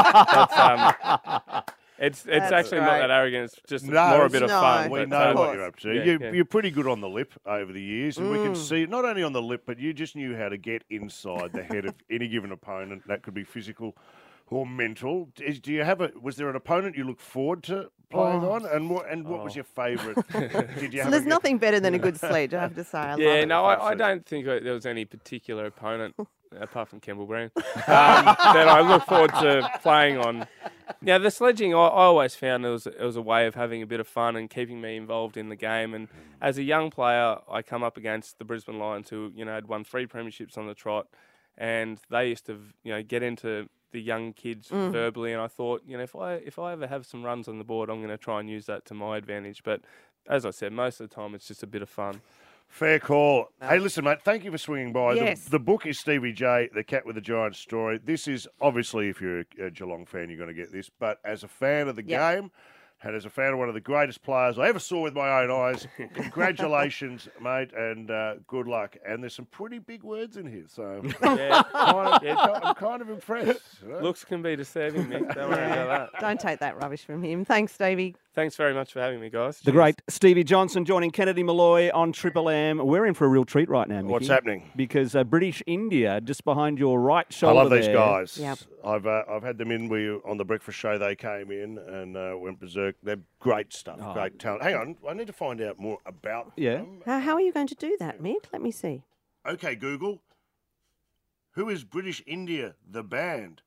it's actually not that arrogant. It's just more a bit of fun. We but, know what you're up to. Yeah, You're pretty good on the lip over the years, and we can see not only on the lip, but you just knew how to get inside the head of any given opponent. That could be physical or mental. Do you have was there an opponent you look forward to playing on, and what was your favourite? There's nothing better than a good sledge, I have to say. I don't think there was any particular opponent apart from Kemble Brown that I look forward to playing on. Yeah, the sledging I always found it was a way of having a bit of fun and keeping me involved in the game. And as a young player, I come up against the Brisbane Lions, who had won 3 premierships on the trot, and they used to get into the young kids verbally, and I thought, if I ever have some runs on the board, I'm going to try and use that to my advantage. But as I said, most of the time it's just a bit of fun. Fair call. Hey, listen, mate, thank you for swinging by. Yes. The book is Stevie J, The Cat with the Giant Story. This is, obviously, if you're a Geelong fan, you're going to get this. But as a fan of the game, and as a fan of one of the greatest players I ever saw with my own eyes, congratulations, mate, and good luck. And there's some pretty big words in here, so I'm kind of impressed. Looks can be deceiving, Mick. Don't worry about that. Don't take that rubbish from him. Thanks, Stevie. Thanks very much for having me, guys. The great Stevie Johnson joining Kennedy Malloy on Triple M. We're in for a real treat right now, Mickey. What's happening? Because British India, just behind your right shoulder. I love these there. guys. Yep. I've had them in. On the breakfast show, they came in and went berserk. They're great stuff, great talent. Hang on, I need to find out more about them. How are you going to do that, Mick? Let me see. Okay, Google. Who is British India, the band?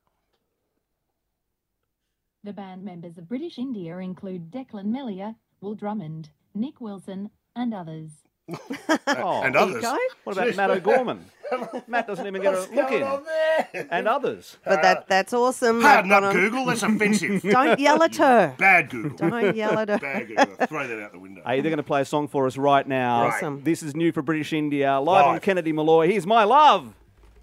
The band members of British India include Declan Mellier, Will Drummond, Nick Wilson, and others. And others. What about Matt O'Gorman? Matt doesn't even get a look in. And others. But that's awesome. Harden up, Google. That's offensive. Don't yell at her. Bad Google. Don't yell at her. Bad Google. Throw that out the window. Hey, they're going to play a song for us right now. Awesome. This is new for British India, live on Kennedy Malloy. Here's My Love.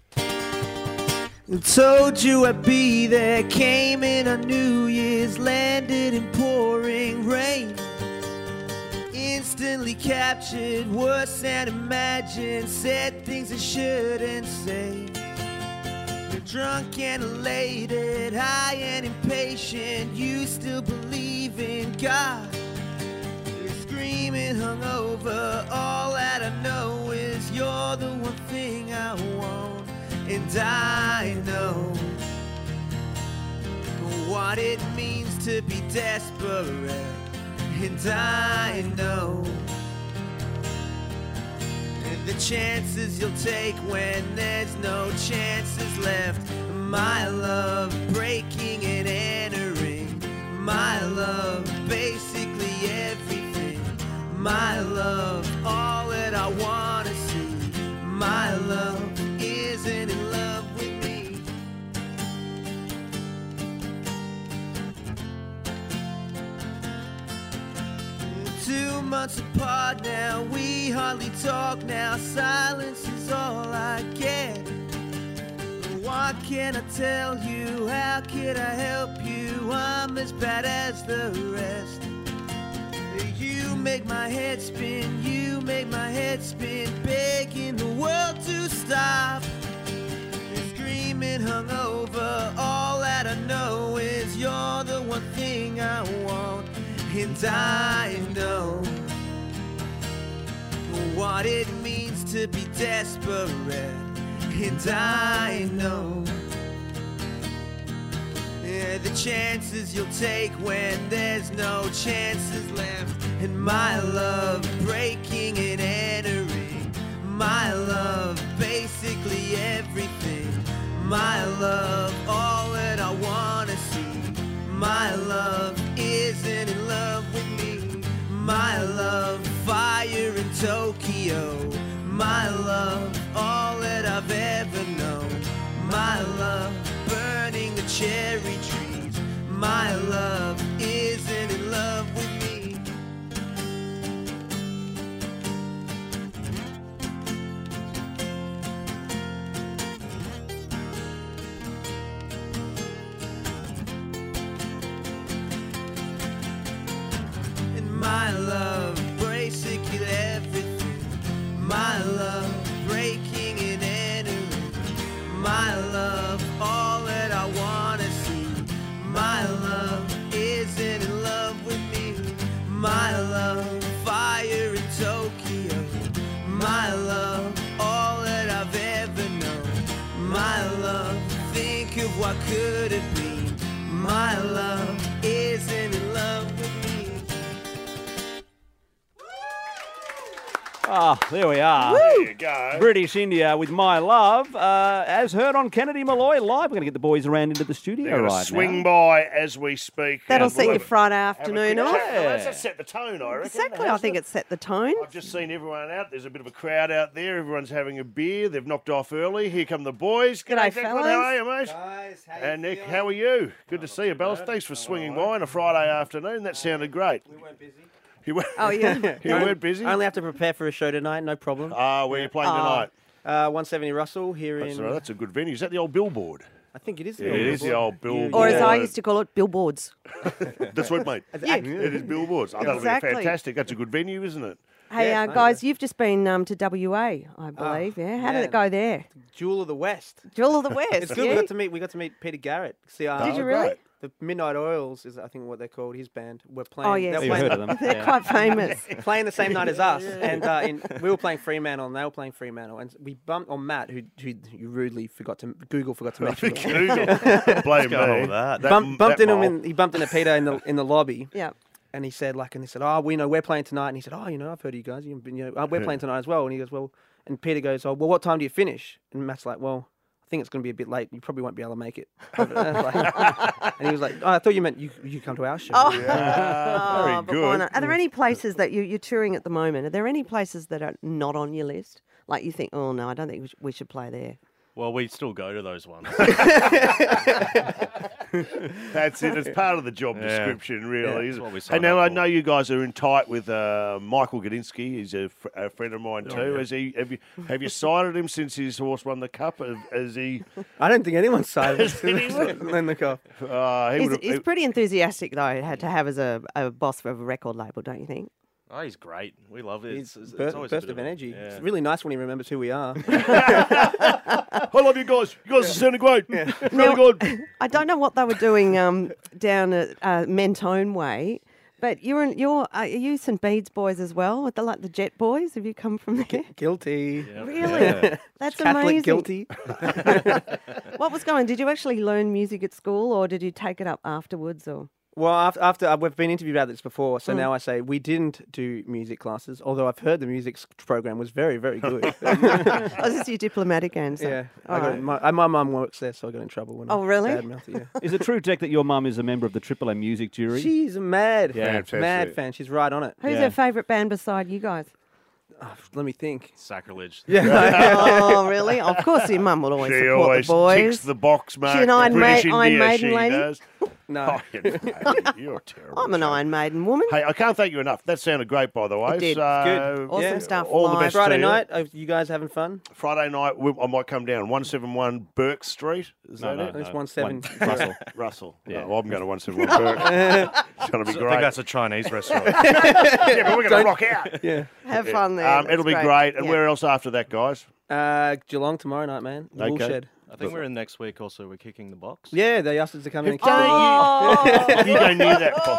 Told you I'd be there, came in on New Year's, landed in pouring rain. Instantly captured, worse than imagined, said things I shouldn't say. Drunk and elated, high and impatient, you still believe in God. You're screaming hungover, all that I know is you're the one thing I want. And I know what it means to be desperate. And I know the chances you'll take when there's no chances left. My love breaking and entering. My love basically everything. My love all that I want to see. My love isn't in love with me. 2 months apart now, we hardly talk now. Silence is all I get. What can I tell you? How can I help you? I'm as bad as the rest. You make my head spin, you make my head spin, begging the world to stop. Screaming hungover, all that I know is you're the one thing I want. And I know what it means to be desperate. And I know the chances you'll take when there's no chances left. And my love breaking and entering. My love basically everything. My love all that I wanna see. My love isn't in love with me. My love fire in Tokyo. My love all that I've ever known. My love burning the cherry trees. My love isn't in love with me. My love, fire in Tokyo. My love, all that I've ever known. My love, think of what could have been. My love isn't in love with me. Ah, there we are. There you go. British India with My Love. As heard on Kennedy Malloy Live. We're going to get the boys around into the studio They're right gonna now. swing by as we speak. That'll and set we'll your Friday afternoon have a off. quick chat. Well, that's set the tone, I reckon. Exactly, I hasn't think it? it's set the tone. I've just seen everyone out. There's a bit of a crowd out there. Everyone's having a beer. They've knocked off early. Here come the boys. G'day, Declan. fellas. How are you, mate? Guys, how And Nick, how are you? Good to see you, Bells. Thanks for swinging by on a Friday afternoon. That sounded great. We weren't busy. You weren't, Oh, yeah. you weren't busy? I only have to prepare for a show tonight, no problem. Where are you playing tonight? 170 Russell here That's, in... right, that's a good venue. Is that the old billboard? I think it is the Yeah, old it is the billboard. old billboard. Or as I used to call it, billboards. That's right, mate. Yeah. It is billboards. Oh, that'll Exactly. be fantastic. That's a good venue, isn't it? Hey, Yeah, guys, you've just been to WA, I believe. Yeah, how did yeah. it go there? Jewel of the West. Jewel of the West. It's good. yeah? We got to meet Peter Garrett. See, Did you really? The Midnight Oils is, I think, what they're called. His band. We're playing. Oh, yes. They're You've playing, heard of them. They're Yeah. quite famous. playing the same night as us, and we were playing Fremantle, and they were playing Fremantle, and we bumped on Matt, who you rudely forgot to mention. Google. Blame me. Bumped into him. He bumped into Peter in the lobby. Yeah. And he said, and they said, oh, we're playing tonight. And he said, oh, I've heard of you guys. We're playing tonight as well. And he goes, well, and Peter goes, oh, well, what time do you finish? And Matt's like, well, I think it's going to be a bit late. You probably won't be able to make it. And he was like, oh, I thought you meant you come to our show. Oh, Very but why good. not? Are there any places that you're touring at the moment? Are there any places that are not on your list? Like you think, oh, no, I don't think we should play there. Well, we still go to those ones. That's it. It's part of the job description, really. That's Isn't what we it? sign Hey, now up I for. know you guys are in tight with Michael Gadinsky. He's a friend of mine too. yeah. Have you cited him since his horse won the cup? Has he? I don't think anyone's cited Has anyone? in the cup. He's pretty enthusiastic, though, to have as a boss of a record label, don't you think? Oh, he's great. We love it. It's It's burst always a of bit energy. Yeah. It's really nice when he remembers who we are. I love you guys. You guys are sounding great. Really Now, good. I don't know what they were doing down at Mentone Way, but are you St Bede's boys as well? With the Jet Boys? Have you come from there? Guilty. Really? Yeah. That's Catholic amazing. guilty. What was going on? Did you actually learn music at school, or did you take it up afterwards? Or Well, after we've been interviewed about this before, so now I say we didn't do music classes, although I've heard the music program was very, very good. oh, this is your diplomatic answer. Yeah, All right. my mum works there, so I got in trouble when Oh, I really? badmouthed it, yeah. Is it true, Jack, that your mum is a member of the Triple M music jury? She's a mad, Fantastic. mad fan. She's right on it. Who's her favourite band beside you guys? Let me think. Sacrilege. Yeah. Oh, really? Of course, your mum will always She support always the boys. ticks the box, mate. She an Iron British Iron India, Maiden she lady? does. No. Oh, you're terrible. I'm an Iron Maiden woman. Hey, I can't thank you enough. That sounded great, by the way. It did. So, Good. Awesome stuff. All the live. best Friday to you. night, you guys having fun? Friday night, I might come down. 171 Burke Street. Is that it? It's 17. Russell. Russell. Yeah. No, well, I'm going to 171 Burke. It's going to be I great. think that's a Chinese restaurant. Yeah, but we're going to rock out. Yeah. Have fun there. It'll be That's great. And Yeah. where else after that, guys? Geelong tomorrow night, man. Okay. Woolshed. I think we're in next week also. We're kicking the box. Yeah, they asked us to come in and Oh, You go near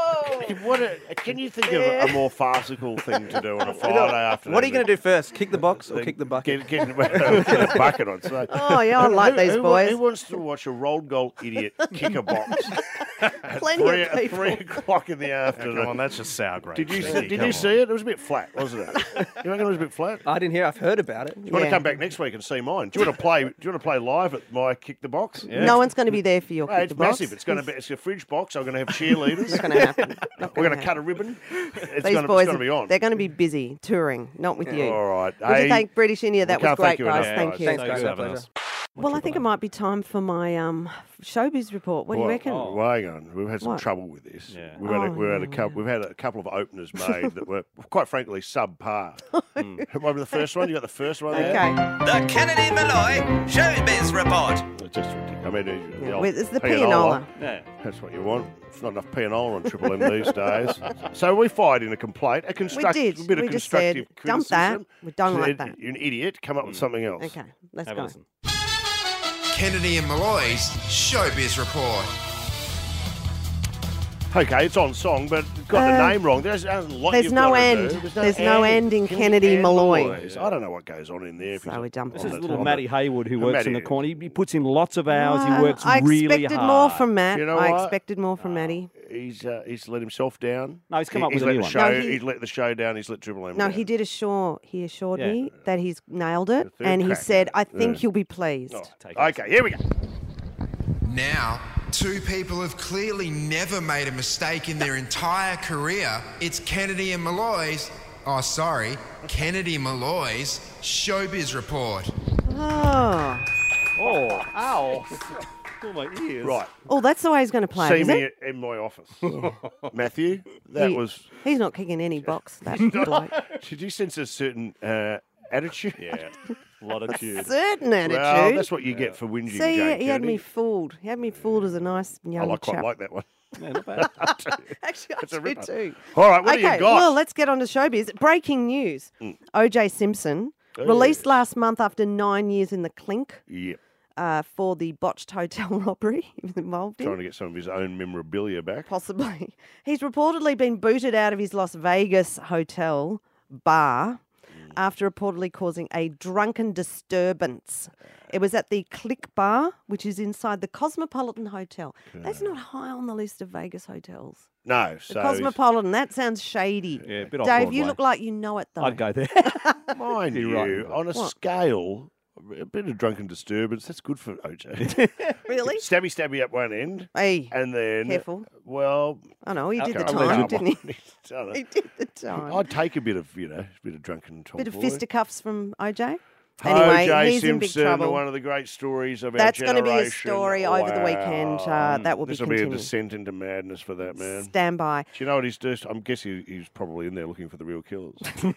that. Can you think of a more farcical thing to do on a Friday afternoon? What are you going to do first? Kick the box or kick the bucket? Get a bucket on. So. Oh, yeah, I like these boys. Who wants to watch a rolled gold idiot kick a box at Plenty of 3 people. o'clock in the Come afternoon? on, that's just sour grapes. Did you Come did you on. see it? It was a bit flat, wasn't it? You reckon it was a bit flat? I didn't hear. I've heard about it. Do you want to Yeah. come back next week and see mine? Do you want to play? Do you want to play live at my kick the box? No one's going to be there for your Hey, kick it's the box. massive. It's going to be. It's a fridge box. I'm going to have cheerleaders. Not going to happen. Not We're gonna going to cut a ribbon. It's These going boys, to be on. they're going to be busy touring, not with you. All right. Would you thank British India? That we was can't thank great, you guys. enough, Thank guys. you. Thanks, Thanks guys. for Our having pleasure. us. Well, I think it might be time for my showbiz report. What do you reckon? Well, hang on. We've had some What? trouble with this. Yeah. We've had a couple of openers made that were quite frankly subpar. Remember the first one? You got the first one there? Okay. The Kennedy Malloy Showbiz Report. It's just ridiculous. I mean, the old It's the pianola. pianola. Yeah. That's what you want. There's not enough pianola on Triple M these days. So we fired in a complaint, a bit of We just constructive said, dump that. criticism. We don't like Said, that. You're an idiot. Come up with something else. Okay, let's Have a go. listen. Kennedy and Malloy's Showbiz Report. Okay, it's on song, but got the name wrong. There's a lot There's you've no gotta end. do. There's no end in Kennedy Malloy. I don't know what goes on in there. So we dump This on is the little top. Matty Haywood who works in the Matty. corner. He puts in lots of hours. He works I really expected hard. more from Matt. You know I what? expected more from Matty. He's let himself down. No, he's come up He's with a let new the one. show. No, he- He's let the show down. He's let Triple M No, down. he did he assured Yeah. me that he's nailed it, third and he crack said, at "I it. think Yeah. you'll be pleased." Okay, here we go. Now, two people have clearly never made a mistake in their entire career. It's Kennedy and Malloy's, Kennedy Malloy's Showbiz Report. Oh, Oh, ow. Oh, my ears. Right. oh, that's the way he's going to play. See is me it? in my office, Matthew. That He- was. He's not kicking any box. That bloke. Did you sense a certain attitude? Yeah, a lot of tude. Certain attitude. Well, that's what you get for whinging, See, Jane he had me Kennedy. fooled. He had me fooled as a nice young I chap. quite like that one. Yeah, not bad. Actually, It's a I do ripper. too. All right, what do Okay, you got? well, let's get on to showbiz. Breaking news. O.J. Simpson, released last month after 9 years in the clink Yep. for the botched hotel robbery he was involved in. Trying to get some of his own memorabilia back. Possibly. He's reportedly been booted out of his Las Vegas hotel bar after reportedly causing a drunken disturbance. It was at the Click Bar, which is inside the Cosmopolitan Hotel. That's not high on the list of Vegas hotels. No, The so Cosmopolitan, that sounds shady. Yeah, a bit off Dave, you Broadway. look like you know it, though. I'd go there. mind You're you, right. on a What? scale, a bit of drunken disturbance, that's good for OJ. Really? Stabby up one end, Hey, and then careful. Well, I know, he did the okay, time, didn't he? he? He did the time. I'd take a bit of, drunken Bit of tomboy. fisticuffs from OJ. Anyway, O.J. he's in big Simpson, trouble. one of the great stories of That's our going to generation. be a story over the weekend. That will be This will be a continued. descent into madness for that man. Stand by. Do you know what he's doing? I'm guessing he's probably in there looking for the real killers.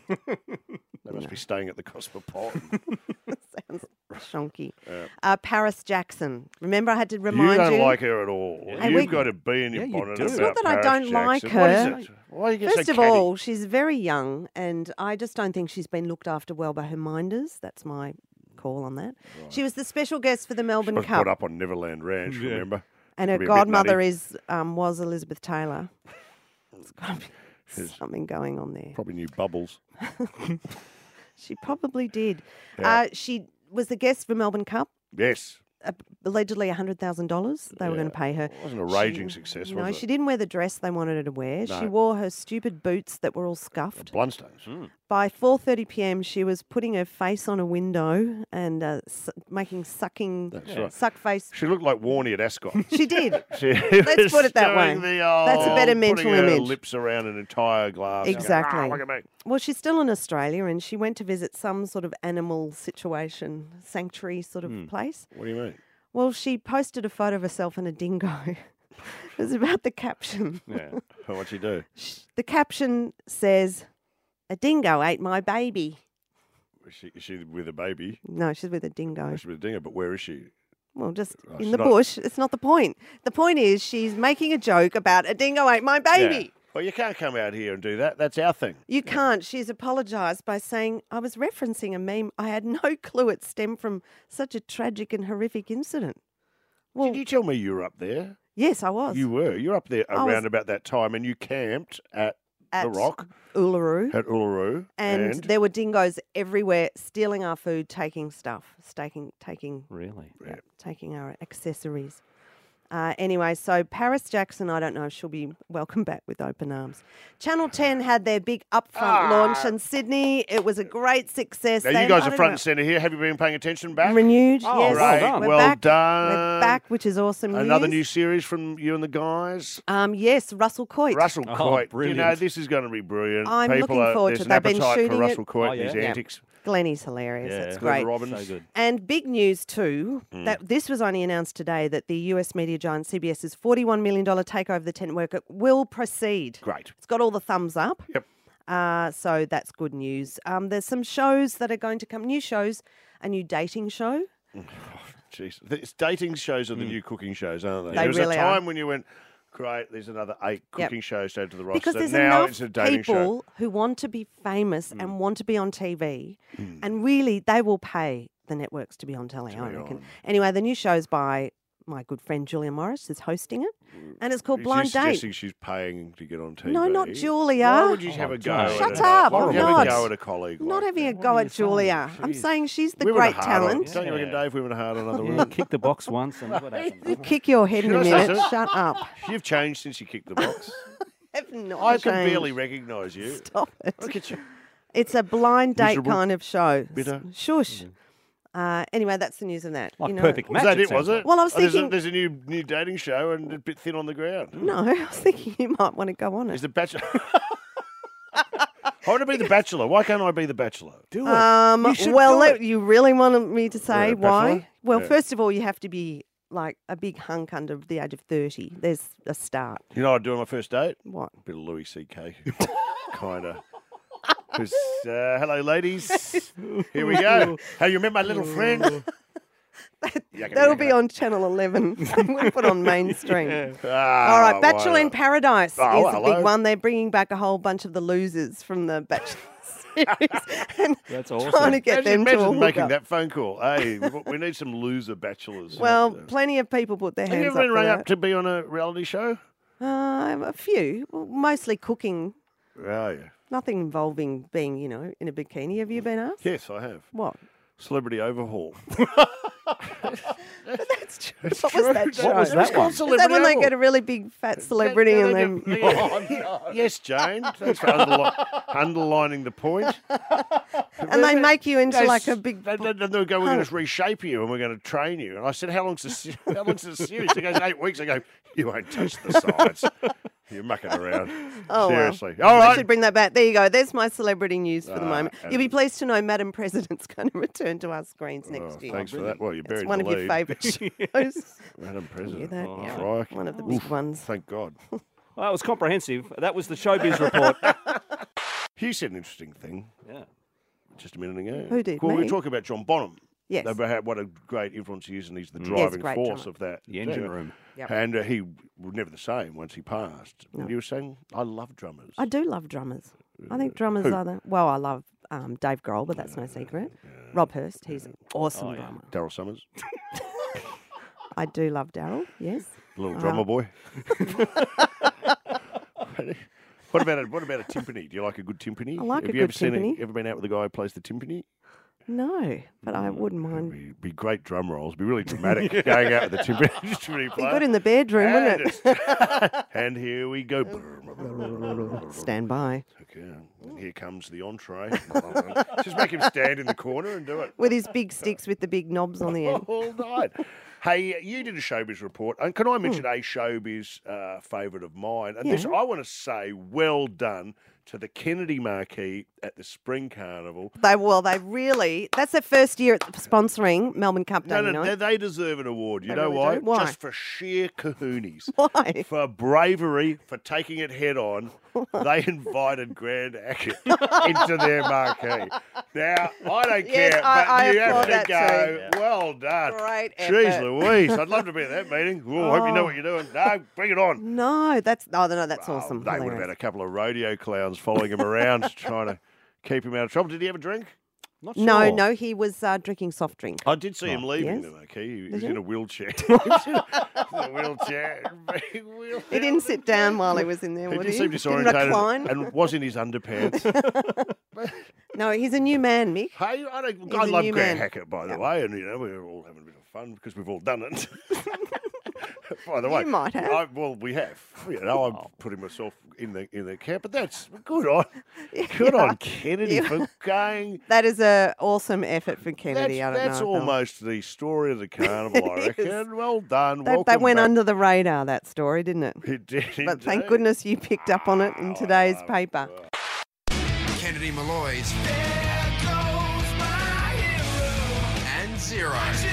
They must be staying at the Cosmopolitan. Sounds shonky. Yeah. Paris Jackson. Remember, I had to remind you. You don't like her at all. Hey, You've we- got to be in your Yeah, you bonnet do. about It's not that I Paris don't like Jackson. What her. is it? Why you get First so of catty? all, she's very young, and I just don't think she's been looked after well by her minders. That's my call on that. She was the special guest for the She Melbourne was Cup, brought up on Neverland Ranch, remember? and her Could be a bit godmother nutty. was Elizabeth Taylor. There's got to be There's something going on there. Probably new bubbles. She probably did. Yeah. She was the guest for Melbourne Cup. Yes. Allegedly $100,000 they were going to pay her. It wasn't a raging success, No, was she it? didn't wear the dress they wanted her to wear. She No. wore her stupid boots that were all scuffed. Blundstones. By 4:30 p.m., she was putting her face on a window and making sucking That's right. suck face. She looked like Warney at Ascot. She did. She Let's was put it that way. doing the That's a better old mental putting her image. lips around an entire glass. going, Exactly. "Ah, look at me. Well, she's still in Australia, and she went to visit some sort of animal situation, sanctuary sort of place. What do you mean? Well, she posted a photo of herself and a dingo. It was about the caption. Yeah. What'd she do? The caption says, "A dingo ate my baby." Is she with a baby? No, she's with a dingo. She's with a dingo, but where is she? Well, just Oh, in she's the not- bush. It's not the point. The point is she's making a joke about a dingo ate my baby. Yeah. Well, you can't come out here and do that. That's our thing. You can't. She's apologised by saying, I was referencing a meme. I had no clue it stemmed from such a tragic and horrific incident. Well, Did you tell me you were up there? yes, I was. You were. You're up there I was- around about that time, and you camped at the Rock Uluru. at Uluru. And there were dingoes everywhere stealing our food, taking stuff, taking Really? yeah, taking our accessories. Anyway, so Paris Jackson, I don't know if she'll be welcomed back with open arms. Channel 10 had their big upfront launch in Sydney. It was a great success. Now, They- you guys I are don't front know, and centre here. Have you been paying attention back? renewed. Oh, yes, well done. We're Well back. done. We're back, which is awesome Another news. new series from you and the guys. Yes, Russell Coit. Russell Oh, Coit. You know, brilliant. this is going to be brilliant. I'm People looking forward there's to it. an They've been appetite shooting for it. Russell Coit Oh, and his yeah. Yeah. antics. Glennie's hilarious. Yeah. That's Good great. Robin. So good. And big news too, Mm. that this was only announced today that the US media giant CBS's $41 million takeover of the network will proceed. Great. It's got all the thumbs up. Yep. So that's good news. There's some shows that are going to come, new shows, a new dating show. Jeez. It's dating shows are the new cooking shows, aren't they? They There was really a are. time when you went, great, there's another 8 Yep. cooking shows to add to the roster. Because there's now enough it's a dating show. people who want to be famous and want to be on TV, and really they will pay the networks to be on telly, I reckon. Anyway, the new show's by my good friend Julia Morris is hosting it, and it's called Is Blind you Date. suggesting she's paying to get on TV? No, not Julia. Why would you have a go? Shut at up! Why I'm would you have not. a go at a colleague? I'm not like having that? a go at Julia. I'm saying she's the Women are great hard on- talent. Don't you reckon, Dave? Women are hard on other Yeah, women. kick the box once and what happened? Kick your head in Should a I say minute. so? Shut up. You've changed since you kicked the box. Have not I can changed. barely recognise you. Stop it. Look at you. It's a blind date Miserable. kind of show. Bitter. Shush. Anyway, that's the news of that. Like you know. Perfect Was Match, that it, was it? Well, I was Oh, there's thinking- There's a new dating show and a bit thin on the ground. No, I was thinking you might want to go on it. Is the Bachelor... I want to be the Bachelor. Why can't I be the Bachelor? Do it. You should Well, do it. you really wanted me to say Yeah, why? Bachelor? Well, Yeah. first of all, you have to be like a big hunk under the age of 30. There's a start. You know what I'd do on my first date? What? A bit of Louis C.K. kind of. Hello, ladies. Here we go. Have you met my little friend? That'll be on Channel 11. We'll put on mainstream. Ah, All right, why Bachelor in not? Paradise Oh, is a hello. big one. They're bringing back a whole bunch of the losers from the Bachelor series and That's awesome. trying to get them to a Imagine making hookup. that phone call. Hey, we need some loser bachelors. Well, plenty of people put their have you hands ever up been for rung that. up to be on a reality show? A few, well, mostly cooking. Oh, yeah. Nothing involving being, in a bikini. Have you been asked? Yes, I have. What? Celebrity Overhaul. That's true. What was that show? What was that one? Is that when they get a really big fat celebrity and then... Yes, Jane. Thanks for underlining the point. And they make you into like a big... They'll go, we're going to reshape you and we're going to train you. And I said, how long's the series? He goes, 8 weeks. I go, you won't touch the sides. You're mucking around. Oh, Seriously. Well. All I right. should bring that back. There you go. There's my celebrity news for the Ah, moment. You'll be pleased to know Madam President's going to return to our screens next year. Thanks for that. Well, you It's buried one the of your lead. favourite shows. Madam President. that? Oh, Yeah. crikey. One of the big Oof, ones. Thank God. Well, that was comprehensive. That was the showbiz report. Hugh said an interesting thing Yeah. just a minute ago. Who did? Well, we Me? were talking about John Bonham. Yes. About what a great influence he is, and he's the He's a driving great force drummer. of that. The engine too. room. Yep. And he was never the same once he passed. No. And you were saying, I love drummers. I do love drummers. I think drummers Who? are the... Well, I love Dave Grohl, but that's no secret. Rob Hurst, he's an awesome drummer. Daryl Summers, I do love Daryl, yes. little drummer boy. What about a timpani? Do you like a good timpani? I like Have a you ever good seen timpani. Ever been out with a guy who plays the timpani? No, but I wouldn't mind. Be great drum rolls. Be really dramatic going out with the timpani Be player. good in the bedroom, and wouldn't it? and here we go. Stand by. Okay, and here comes the entree. Just make him stand in the corner and do it With his big sticks with the big knobs on the end. all night. Hey, you did a showbiz report, and can I mention a showbiz favourite of mine? And this, Yeah. I want to say, well done to the Kennedy Marquee at the Spring Carnival. They really, that's their first year at sponsoring Melbourne Cup Day, They deserve an award. You They know really why? do? Why? Just for sheer kahoonies. Why? For bravery, for taking it head on. They invited Grand Ackett into their marquee. Now, I don't Yes, care, I but you have applaud to that go, too. well done. Great Jeez effort. Louise, I'd love to be at that meeting. Oh, hope you know what you're doing. No, bring it on. No, that's awesome. They would have Hilarious. had a couple of rodeo clowns following him around trying to keep him out of trouble. Did he have a drink? Not No, he was drinking soft drink. I did see him leaving Yes. the marquee. He Did was you? in a wheelchair. He was in a wheelchair. He didn't sit down while he was in there, He would just he? seemed Didn't disorientated recline? and was in his underpants. No, he's a new man, Mick. Hey, I He's love a new Grant man. Hackett, by the way, and we're all having a bit of fun because we've all done it. By the way, You might have. We have. I'm putting myself in the camp, but that's good on on Kennedy for going. That is an awesome effort for Kennedy. That's almost the story of the carnival, I It is. reckon. Well done. That Welcome went back. under the radar, that story, didn't it? It did. But thank indeed. goodness you picked up on it in today's paper. Kennedy Malloy's and Zero.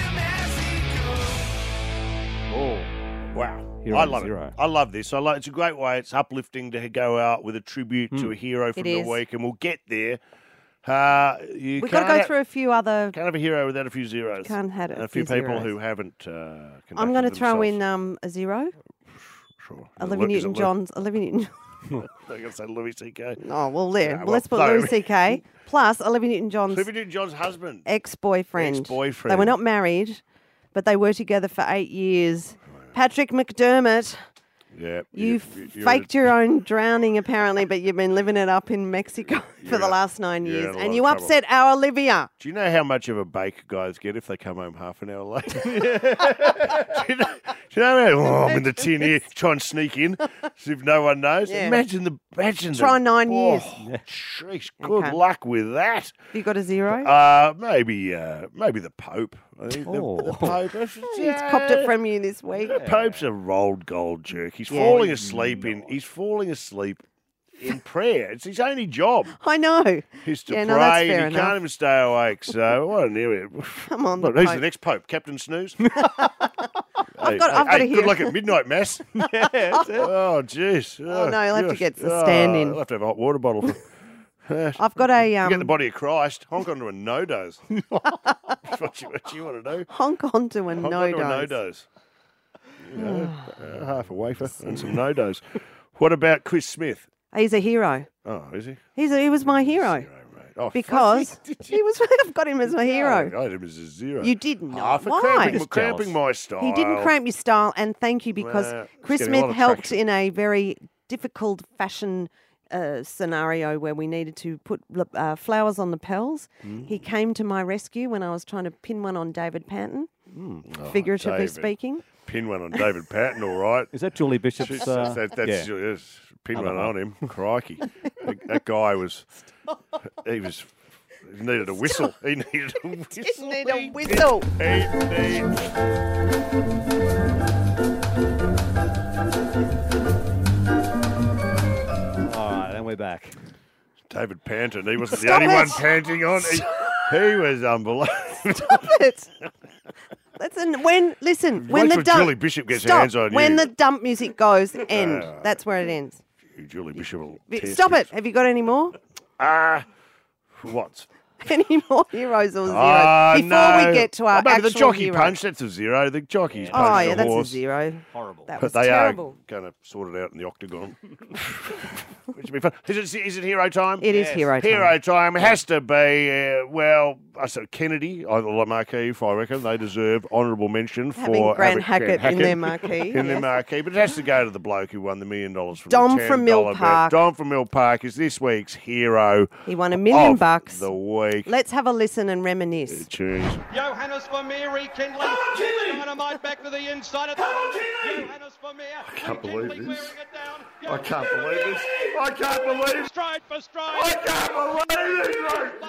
Oh, wow. Hero I and love Zero. it. I love this. It's a great way. It's uplifting to go out with a tribute to a hero from It the is. week, and we'll get there. We've got to go through a few other... Can't have a hero without a few zeros. Can't have and a a few few people zeros. who haven't. I'm going to throw in a zero. Sure. Olivia Is it Newton-John's... Olivia Newton... They're going to say Louis C.K. Oh, well, there. Yeah, Well, well, let's put no. Louis C.K. plus Olivia Newton-John's Olivia Newton-John's husband. ex-boyfriend. Ex-boyfriend. They were not married, but they were together for 8 years. Patrick McDermott. Yeah. You faked your own drowning, apparently, but you've been living it up in Mexico for the last 9 You're in years. a And lot you of trouble. upset our Olivia. Do you know how much of a bake guys get if they come home half an hour late? do you know how, I'm in the tin here, try and sneak in as if no one knows? Yeah. Imagine Try 9 years. Jeez, good Okay. luck with that. Have you got a zero? Maybe the Pope. I think the Pope. He's copped it from you this week. The Pope's a rolled gold jerk. He's falling asleep in prayer. It's his only job. I know. Is to Yeah, pray, no, that's fair and he can't enough. even stay awake. So what an idiot. Come on, Look, the who's Pope. the next Pope? Captain Snooze? I've got to hear. Good luck at midnight mass. Oh, jeez. Oh, no, he'll have to gosh. get the stand-in. He'll have to have a hot water bottle. I've got a You get the body of Christ, honk onto a no-dose. That's what you want to do. honk onto a Honk no onto a no-dose. You know, half a wafer and some no-dos. What about Chris Smith? He's a hero. Oh, is he? He was my hero. Oh, Because he was. I've got him as my hero. I had him as a zero. You did not. Half a Why? cramping my style. He didn't cramp your style, and thank you because Well, it's Chris getting a lot Smith of helped traction. in a very difficult fashion scenario where we needed to put flowers on the pearls. Mm. He came to my rescue when I was trying to pin one on David Panton, Oh, figuratively David. speaking. Pin one on David Patton, all right. Is that Julie Bishop's? That's yes, pin Other one half. on him. Crikey. that guy was. He needed a whistle. He needed a whistle. Didn't need a whistle. All right, and we're back. David Panton. He wasn't the Stop only it. one panting on. He was unbelievable. Stop it. When Wait the till dump Julie Bishop gets her stop. hands on When you. the dump music goes, end. That's where it ends. Julie Bishop will Stop it. Have you got any more? What? Any more heroes or zeros? Before no. we get to our maybe actual the jockey hero. punch, that's a zero. The jockey's Oh, punch yeah, the that's a horse. zero. Horrible. That But was they terrible. are going to sort it out in the octagon. Which will be fun. Is it hero time? It is hero time. Hero time. It has to be, I said Kennedy, the marquee, I reckon. They deserve honourable mention Having for Grant having Hackett in their marquee, In their yes. marquee. But it has to go to the bloke who won the $1 million from Dom the $10 from Mill bet. Park. Dom from Mill Park is this week's hero. He won $1 million. The week. Let's have a listen and reminisce. Cheers. Johannes Vermeer rekindling. Dynamite back to the inside. Johannes Vermeer. I can't believe this. I can't believe this. I can't believe it. Stride for stride. I can't believe it.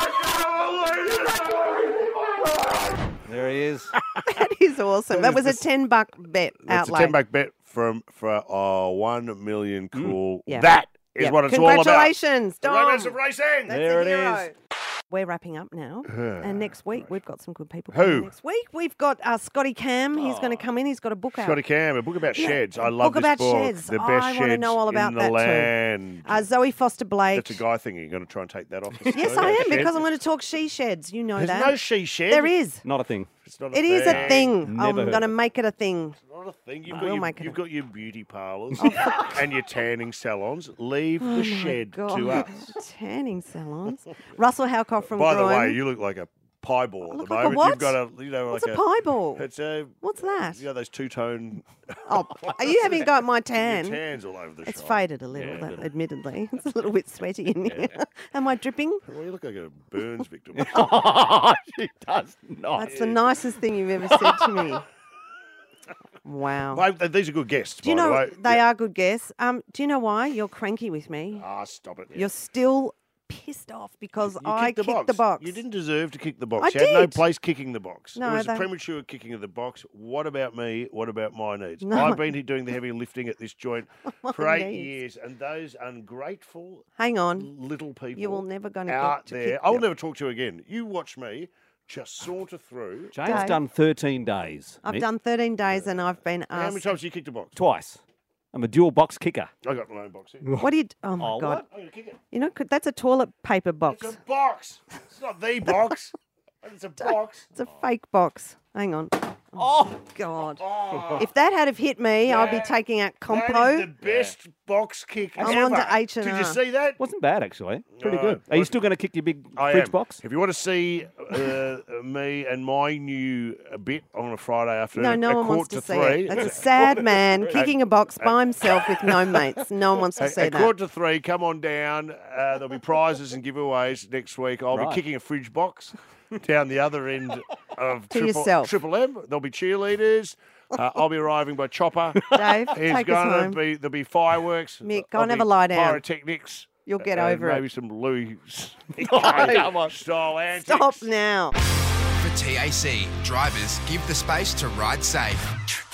I can't believe it. There he is. That is awesome. That was a $10 bet It's a outlay. $10 bet for a 1 million cool. Yeah. That is Yeah. what it's all about. Congratulations, The Dom. romance of racing. That's There a it hero. is. We're wrapping up now. And next week, we've got some good people Who? coming next week. We've got Scotty Cam. He's going to come in. He's got a book out. Scotty Cam, a book about Yeah, sheds. I a love book this about book. sheds. The best I want to sheds know all about in the that too. land. Zoe Foster Blake. That's a guy thing. You're going to try and take that off. us, Yes, too? I am, Shed? because I'm going to talk she sheds. You know There's that. no she shed. There is. Not a thing. It's not It is a thing. Never I'm heard going to of it. make it a thing. Not a thing. I will make it You've got your beauty parlours Oh, and your tanning salons. Leave Oh, the my shed God. to us. Tanning salons. Russell Halcock from By the Groin. way, you look like a pie ball at look the like a moment. what? You've got a, What's like a pie ball? It's a. What's that? You know those two-tone. Oh, you haven't got my tan. Your tan's all over the It's shop. faded a little, admittedly. It's a little bit sweaty in here. Am I dripping? Well, you look like a Burns victim. She does not. That's the nicest thing you've ever said to me. Wow. Well, these are good guests, Do you by the know way. they are good guests? Do you know why you're cranky with me? Ah, stop it. You're still pissed off because I kicked kicked the box. You didn't deserve to kick the box. I You had no did. place kicking the box. No, it was they- a premature kicking of the box. What about me? What about my needs? No. I've been here doing the heavy lifting at this joint for My 8 needs. years, and those ungrateful Hang on. little people You will never gonna out get to there. kick I will them. never talk to you again. You watch me just saunter through. Jane's Dave. done 13 days. I've Mick. done 13 days and I've been How many asked. times have you kicked a box? Twice. I'm a dual box kicker. I got my own box here. What do you? Oh my Oh, God! what? I'm going to kick it. You know, that's a toilet paper box. It's a box. It's not the box. It's a box. It's a fake box. Hang on. Oh, God. If that had have hit me, I'd be taking out That Compo. is the best box kick I'm ever. on to H&R. Did you see that? Wasn't bad, actually. Pretty No. good. Are you still going to kick your big I fridge am. box? If you want to see me and my new bit on a Friday afternoon, No, no at one wants to see 3. it. That's a sad man kicking a box by himself with no mates. No one wants to see At that. 3, come on down. There'll be prizes and giveaways next week. I'll Right. be kicking a fridge box down the other end of To yourself. Triple M. There'll be cheerleaders. I'll be arriving by chopper. Dave, There's take us home. there'll be fireworks. Mick, go There'll and have be a lie down. Pyrotechnics. You'll get and over it. maybe some Louis Come on. style antics. Stop now. For TAC, drivers give the space to ride safe.